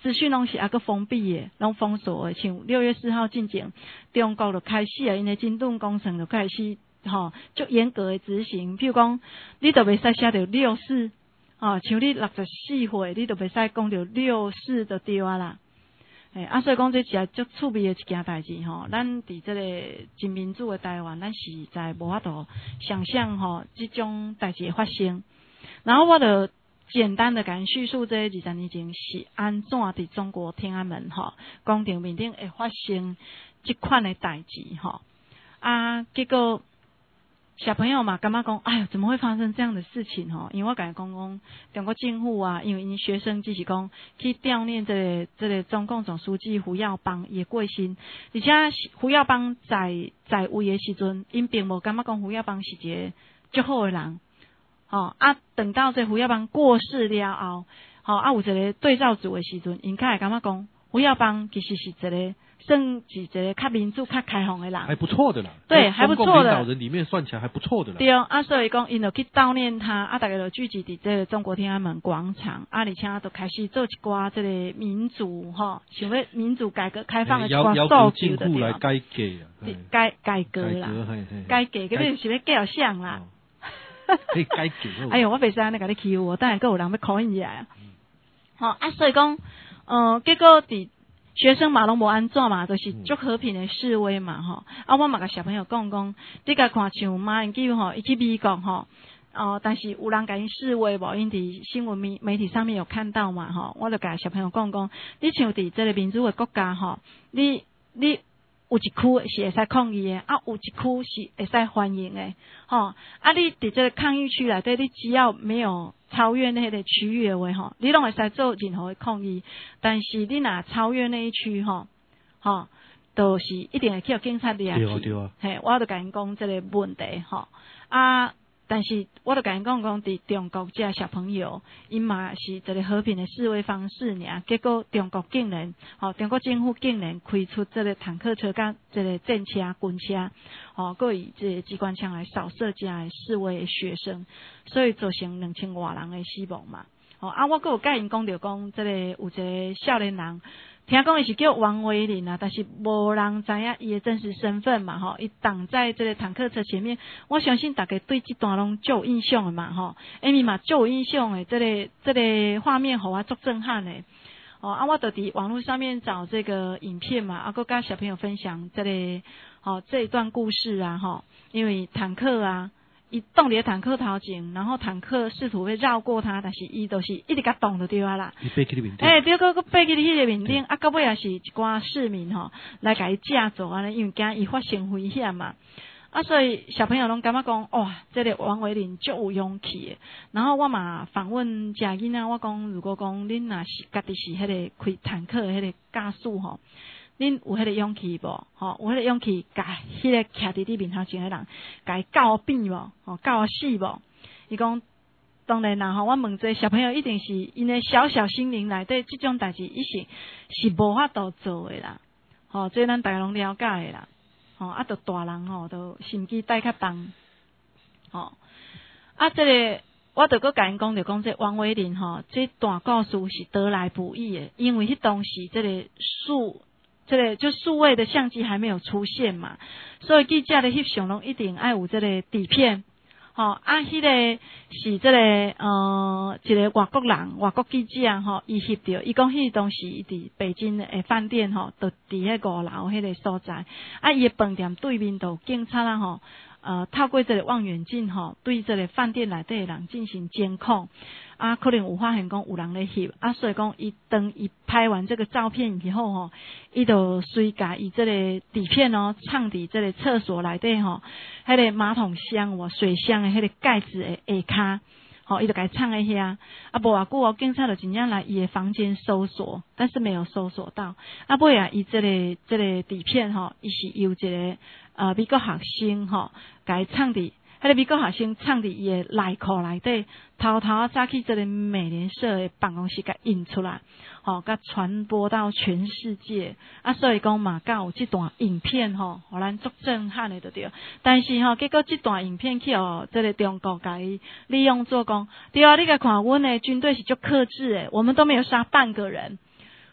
资讯拢是还个封闭的，拢封锁的。像六月四号进前，中国就开始啊，因的精准工程就开始吼，就严格的执行。譬如讲，你就袂使写着六四，哦，像你六十四岁，你就袂使讲着六四就对啊啦。诶，啊，所以讲这是足趣味的一件代志吼。咱伫这个真民主的台湾，咱实在无法度想象吼，这种代志会发生。然后我就简单的甲叙述这二十年前是安怎伫中国天安门吼公场面顶会发生这款的代志吼。啊，结果小朋友嘛，感觉讲，哎呀，怎么会发生这样的事情吼？因为我甲伊讲讲，中国政府啊，因为因学生只是讲去悼念这个这个中共总书记胡耀邦也过身，而且胡耀邦在在位的时阵，因并无感觉讲胡耀邦是一个足好的人。哦啊，等到这胡耀邦过世了后，吼、哦、啊有一个对照组的时阵，因开会感觉讲胡耀邦其实是一个算是一个较民主、较开放的人， 还不错的啦。 对，还不错的。 中共领导人里面算起来还不错的啦。 对啊，所以讲因就去悼念他，啊，大家就聚集伫这个中国天安门广场，啊，而且都开始做一寡这个民主吼，想要民主改革开放的一寡诉求的对来改革啊， 改改革啦，改革，革你是要改像啦。 可以改革。 哎呦，我袂使安尼甲你欺负我，当然还有人要考验起来。好、嗯哦、啊，所以讲，呃，结果伫学生嘛拢无安怎嘛，就是足和平的示威嘛，吼、嗯。啊，我嘛甲小朋友讲讲，你甲看像马英九吼，伊去美国吼，哦，但是有人甲因示威无？因伫新闻媒媒体上面有看到嘛，吼。我就甲小朋友讲讲，你像伫这个民主的国家吼，你你。有一区是会使抗议的，啊，有一区是会使欢迎的，吼。啊，你伫这个抗议区内底，你只要没有超越那个区域的话，吼，你拢会使做任何的抗议。但是你若超越那一区，吼，吼，都是一定会去警察抓去。 对啊，对啊。 嘿，我就甲因讲这个问题，吼，啊。但是，我就甲因讲讲，伫中国这小朋友，因嘛是一个和平的示威方式尔。结果中国竟然，吼、哦，中国政府竟然开出这个坦克车甲这个战车、军车，吼、哦，佮以这个机关枪来扫射这的示威的学生，所以造成两千多人的死亡嘛。哦，啊，我佮有甲因讲着讲，这个有一个少年人。听讲伊是叫王维林啊，但是无人知影伊的真实身份嘛，吼，伊挡在这个坦克车前面，我相信大家对这段拢足有印象的嘛，吼，因为嘛足有印象的，这个这个画面互我足震撼的，哦，啊，我就伫网络上面找这个影片嘛，啊，佮甲小朋友分享这个，哦，这一段故事啊，吼，因为坦克啊。伊动伫坦克头前，然后坦克试图要绕过他，但是伊都是一直甲动就对啊啦。 伊飞去你面顶。 哎，对，个个飞去迄个面顶，啊，到尾也是一寡市民吼来甲伊架走啊，因为惊伊发生危险嘛。啊，所以小朋友拢感觉讲，哇，这个王维林足有勇气的。然后我嘛访问家囡仔，我讲如果讲恁若是家己是迄个开坦克的迄个驾驶吼。恁有迄个勇气无？吼，有迄个勇气，甲迄个徛伫你面头前的人，甲伊教变无？吼，教死无？伊讲，当然啦，吼，我问这小朋友一定是因为小小心灵内底即种代志，伊是是无法度做的啦。吼，这咱大家拢了解的啦。吼，啊，着大人吼，着心机带较重。吼，啊，这个我着佮甲因讲着讲，这王维林吼，这段故事是得来不易的，因为迄当时这个数。这个就数位的相机还没有出现嘛，所以记者的翕相拢一定爱有这个底片，吼、哦、啊，迄、那个是这个呃一个外国人，外国记者吼，伊翕到，伊讲迄当时伊伫北京的饭店吼，就伫迄五楼迄个所在，啊，伊的饭店对面就警察啦吼，呃，透过这个望远镜吼，对这个饭店内底的人进行监控。啊，可能有发现讲有人咧翕，啊，所以讲伊当伊拍完这个照片以后吼，伊就随甲伊这个底片哦，藏伫这个厕所内底吼，迄个马桶箱或水箱的迄个盖子的下骹，吼，伊就甲伊藏在遐，啊，无偌久哦，警察就真正来伊的房间搜索，但是没有搜索到，啊，尾啊，伊这个这个底片吼，伊是由一个呃美国学生吼，甲伊藏伫。迄个美国学生藏伫伊诶内裤内底，偷偷早去这个美联社诶办公室甲印出来，吼，甲传播到全世界。啊，所以讲嘛，甲有即段影片吼，互咱足震撼诶，就对。但是吼，结果即段影片去哦，这个中国甲伊利用做讲，对啊，你甲看，阮诶军队是足克制诶，我们都没有杀半个人。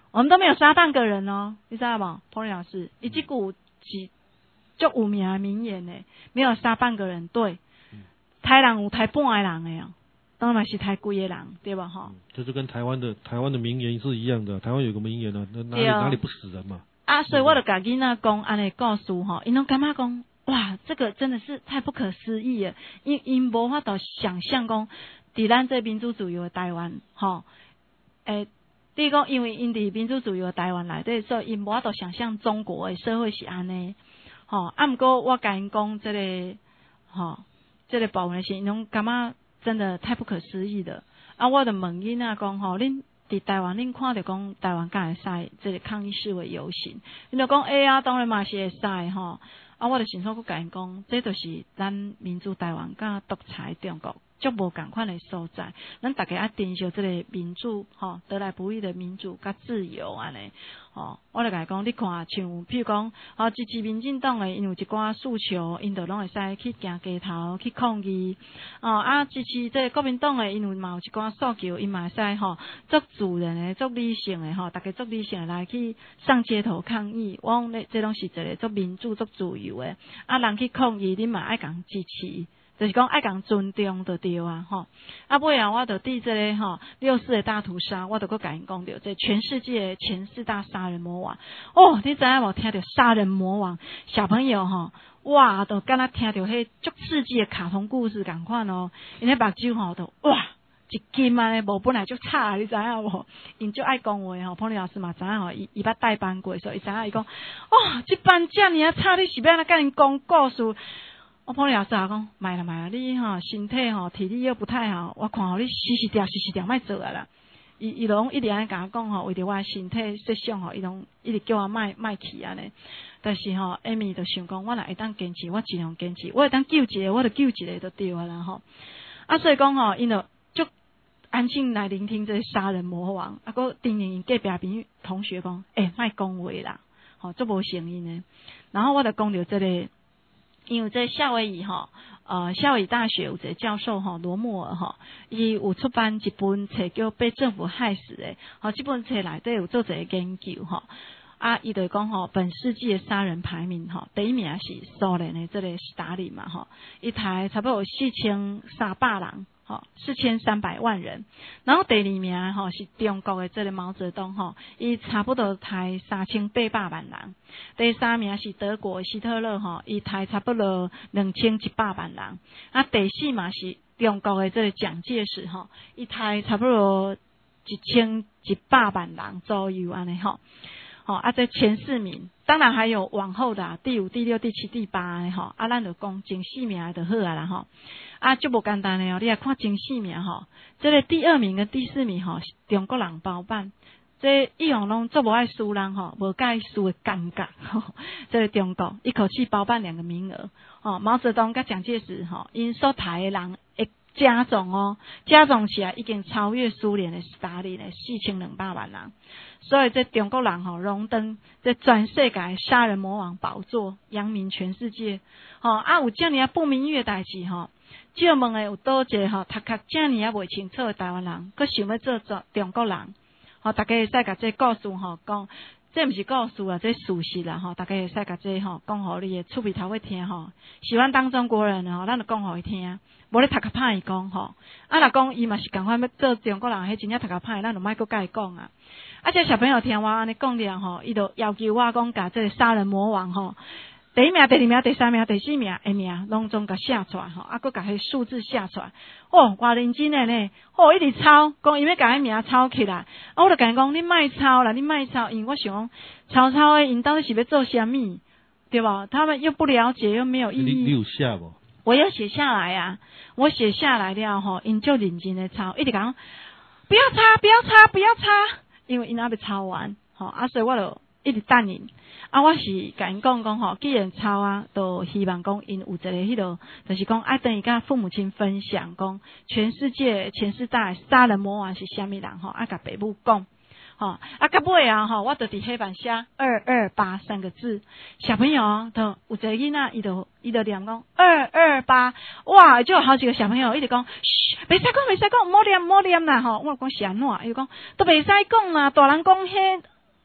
我们都没有杀半个人哦，你知道吗？彭老师，一句古几就有名的名言呢，没有杀半个人，对，台人有台半个人的哦。当然是台规的人，对吧？哈、嗯， 这就跟台湾的台湾的名言是一样的。台湾有个名言呢、啊，那哪里哪里不死人嘛？ 啊，所以我就甲囡仔讲安尼告诉吼，因拢感觉讲，哇，这个真的是太不可思议了，因因无法度想象讲，伫咱这民主自由的台湾，吼，诶，第一个因为因伫民主自由的台湾内底，所以因无法度想象中国的社会是安尼，吼，啊，毋过我甲因讲这个，吼，这个部分是因拢感觉。真的太不可思议了啊！我就问囡仔讲吼，恁伫台湾恁看到讲台湾敢会使这个抗议示威游行？因就讲哎啊，当然嘛是会使吼。啊，我就想说，佮甲因讲，这就是咱民主台湾甲独裁中国足无共款的所在。咱大家要珍惜这个民主吼，得来不易的民主甲自由安尼。哦，我就甲伊讲，你看像譬如讲，哦支持民进党的，因有一寡诉求，因就拢会使去行街头去抗议。哦啊，支持这个国民党的，因有嘛有一寡诉求，因嘛会使吼，足自然的、足理性的吼，大家足理性的来去上街头抗议。我讲咧，这拢是一个足民主、足自由的。啊，人去抗议，你嘛爱共支持。就是讲爱共尊重就对啊，吼！啊，尾啊，我就伫这个吼六四的大屠杀，我就搁甲因讲着，这全世界前四大杀人魔王。哦，你知影无？听到杀人魔王，小朋友吼，哇，都敢若听到迄足刺激的卡通故事共款哦。因迄目睭吼都哇一金安尼，无本来就差，你知影无？因就爱讲话吼，彭丽老师嘛知影吼，伊伊捌带班过，所以伊知影伊讲，哦，这班遮尔啊差，你是要安怎甲因讲故事？我碰你老师也讲，买啦买啦，你吼身体吼体力又不太好，我看吼你死死掉死死掉，莫做啊啦。伊伊拢一直安尼甲我讲吼，为着我身体设想吼，伊拢一直叫我莫莫去安尼。但是吼，艾米就想讲，我若会当坚持，我尽量坚持，我会当救一个，我就救一个就对啊啦吼。啊，所以讲吼，因就就安静来聆听这些杀人魔王，啊，个叮咛因隔壁朋友同学讲，诶莫讲话啦，吼，足无声音呢。然后我就讲着这个。因为在夏威夷哈，呃，夏威夷大学有一个教授哈，罗莫尔哈，伊有出版一本册叫《被政府害死》的，好，这本册内底有做一个研究哈，啊，伊就讲吼，本世纪的杀人排名哈，第一名是苏联的这个斯大林嘛哈，一台差不多有四千三百人。吼，四千三百万人，然后第二名吼是中国的这个毛泽东吼，伊差不多台三千八百万人。第三名是德国的希特勒吼，伊台差不多两千一百万人。啊，第四名是中国的这个蒋介石吼，伊台差不多一千一百万人左右安尼吼。吼啊，这前四名，当然还有往后的、啊、第五、第六、第七、第八的吼，啊，咱就讲前四名就好啊啦吼。啊，就无简单的哦，你来看前四名吼，这个第二名跟第四名吼是中国人包办，这以往拢做无爱输人吼，无介输的尴尬吼，这个中国一口气包办两个名额哦，毛泽东跟蒋介石吼，因所台的人会加总哦，加总起来已经超越苏联的斯大林的四千两百万人，所以这中国人吼荣登这全世界杀人魔王宝座，扬名全世界。吼啊，有这样不明誉的代志吼。借问诶，有多一个吼，读壳遮尔啊未清楚诶台湾人，佮想要做做中国人，吼，大家会使甲这故事吼讲，这毋是故事啊，这事实啦吼，大家会使甲这吼讲互你诶厝边头要听吼，喜欢当中国人吼，咱就讲互伊听，无咧读壳歹伊讲吼，啊若讲伊嘛是共款要做中国人，迄真正读壳歹，咱就莫佮甲伊讲啊。啊，这小朋友听我安尼讲了吼，伊就要求我讲甲这个杀人魔王吼。第一名、第二名、第三名、第四名的名，拢总甲写出来吼，啊，佮甲迄数字写出来，哦，偌认真诶呢，哦，一直抄，讲伊要甲迄名抄起来，啊，我就甲伊讲，你莫抄啦，你莫抄，因为我想讲，抄抄诶，因到底是要做啥物，对吧？他们又不了解，又没有意义。 你你有写无？ 我有写下来啊，我写下来了吼，因就认真诶抄，一直讲，不要抄，不要抄，不要抄，因为因还没抄完，吼，啊，所以我就一直等因。啊，我是甲因讲讲吼，既然抄啊，都希望讲因有一个迄落，就是讲爱等伊甲父母亲分享，讲全世界前四大杀人魔王是虾米人吼，啊甲爸母讲，吼啊甲尾啊吼，我就伫黑板写二二八三个字，小朋友都有一个囡仔，伊就伊就念讲二二八，哇，就有好几个小朋友一直讲，嘘，袂使讲，袂使讲，莫念莫念啦吼，我讲是安怎，伊就讲都袂使讲啦，大人讲迄。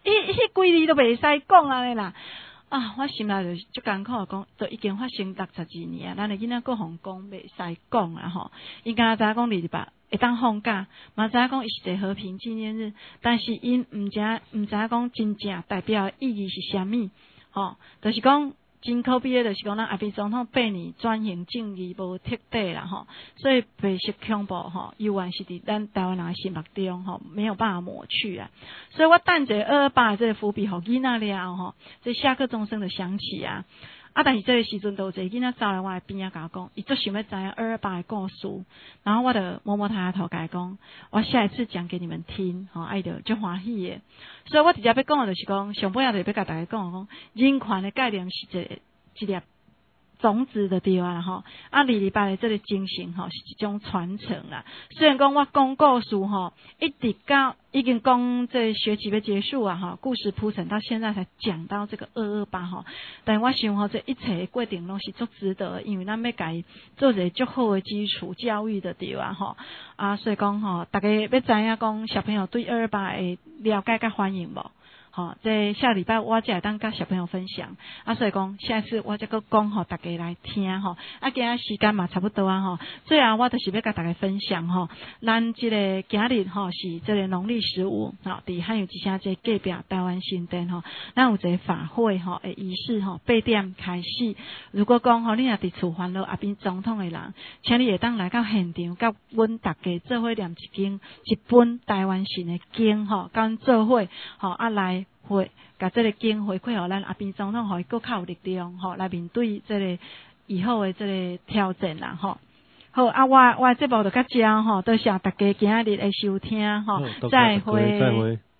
伊迄几字都袂使讲安尼啦。啊，我心内就足艰苦，讲都已经发生六十二年啊，咱的囡仔各行讲袂使讲啊吼。因敢知影讲二二八会当放假，嘛知影讲伊是一个和平纪念日，但是因毋知毋知影讲真正代表的意义是啥物，吼，就是讲。真可悲的，就是讲咱阿扁总统八年转型正义无彻底啦吼，所以白色恐怖吼，永远是伫咱台湾人的心目中吼，没有办法抹去啊。所以我等者二二八这个伏笔，互囡仔了吼，这下课钟声的响起啊。啊！但是这个时阵，都有一个囡仔走来我的边仔，甲我讲，伊足想要知影二二八的故事。然后我就摸摸他的头，甲伊讲，我下一次讲给你们听，吼、哦，爱着足欢喜的。所以我直接要讲的就是讲，上尾仔就要甲大家讲讲，人权的概念是一个一粒种子的对啊，吼，啊，二二八的这个精神吼是一种传承啦。虽然讲我讲故事吼，一直到已经讲这学期要结束啊，哈，故事铺陈到现在才讲到这个二二八吼，但我想吼这一切的过程拢是足值得的，因为咱要家做一个足好的基础教育的对啊，吼啊，所以讲吼，大家要知影讲小朋友对二二八会了解甲欢迎无？好，在下礼拜我才会当甲小朋友分享，啊，所以讲下一次我再个讲吼，大家来听吼，啊，今仔时间嘛差不多啊吼，最后我就是要甲大家分享吼，咱这个今日吼是这个农历十五，吼，伫汉有之声这隔壁台湾新店吼，咱有一个法会吼，诶仪式吼，八点开始。如果讲吼，你若伫厝烦恼阿边总统的人，请你会当来到现场，甲阮大家做伙念一经一本台湾神的经吼，甲阮做伙吼啊来。会甲这个经回馈互咱阿扁总统，互伊更较有力量吼，来面对这个以后的这个挑战啦吼。好啊，我我节目就到这吼，多谢大家今日的收听吼，再会。 再会。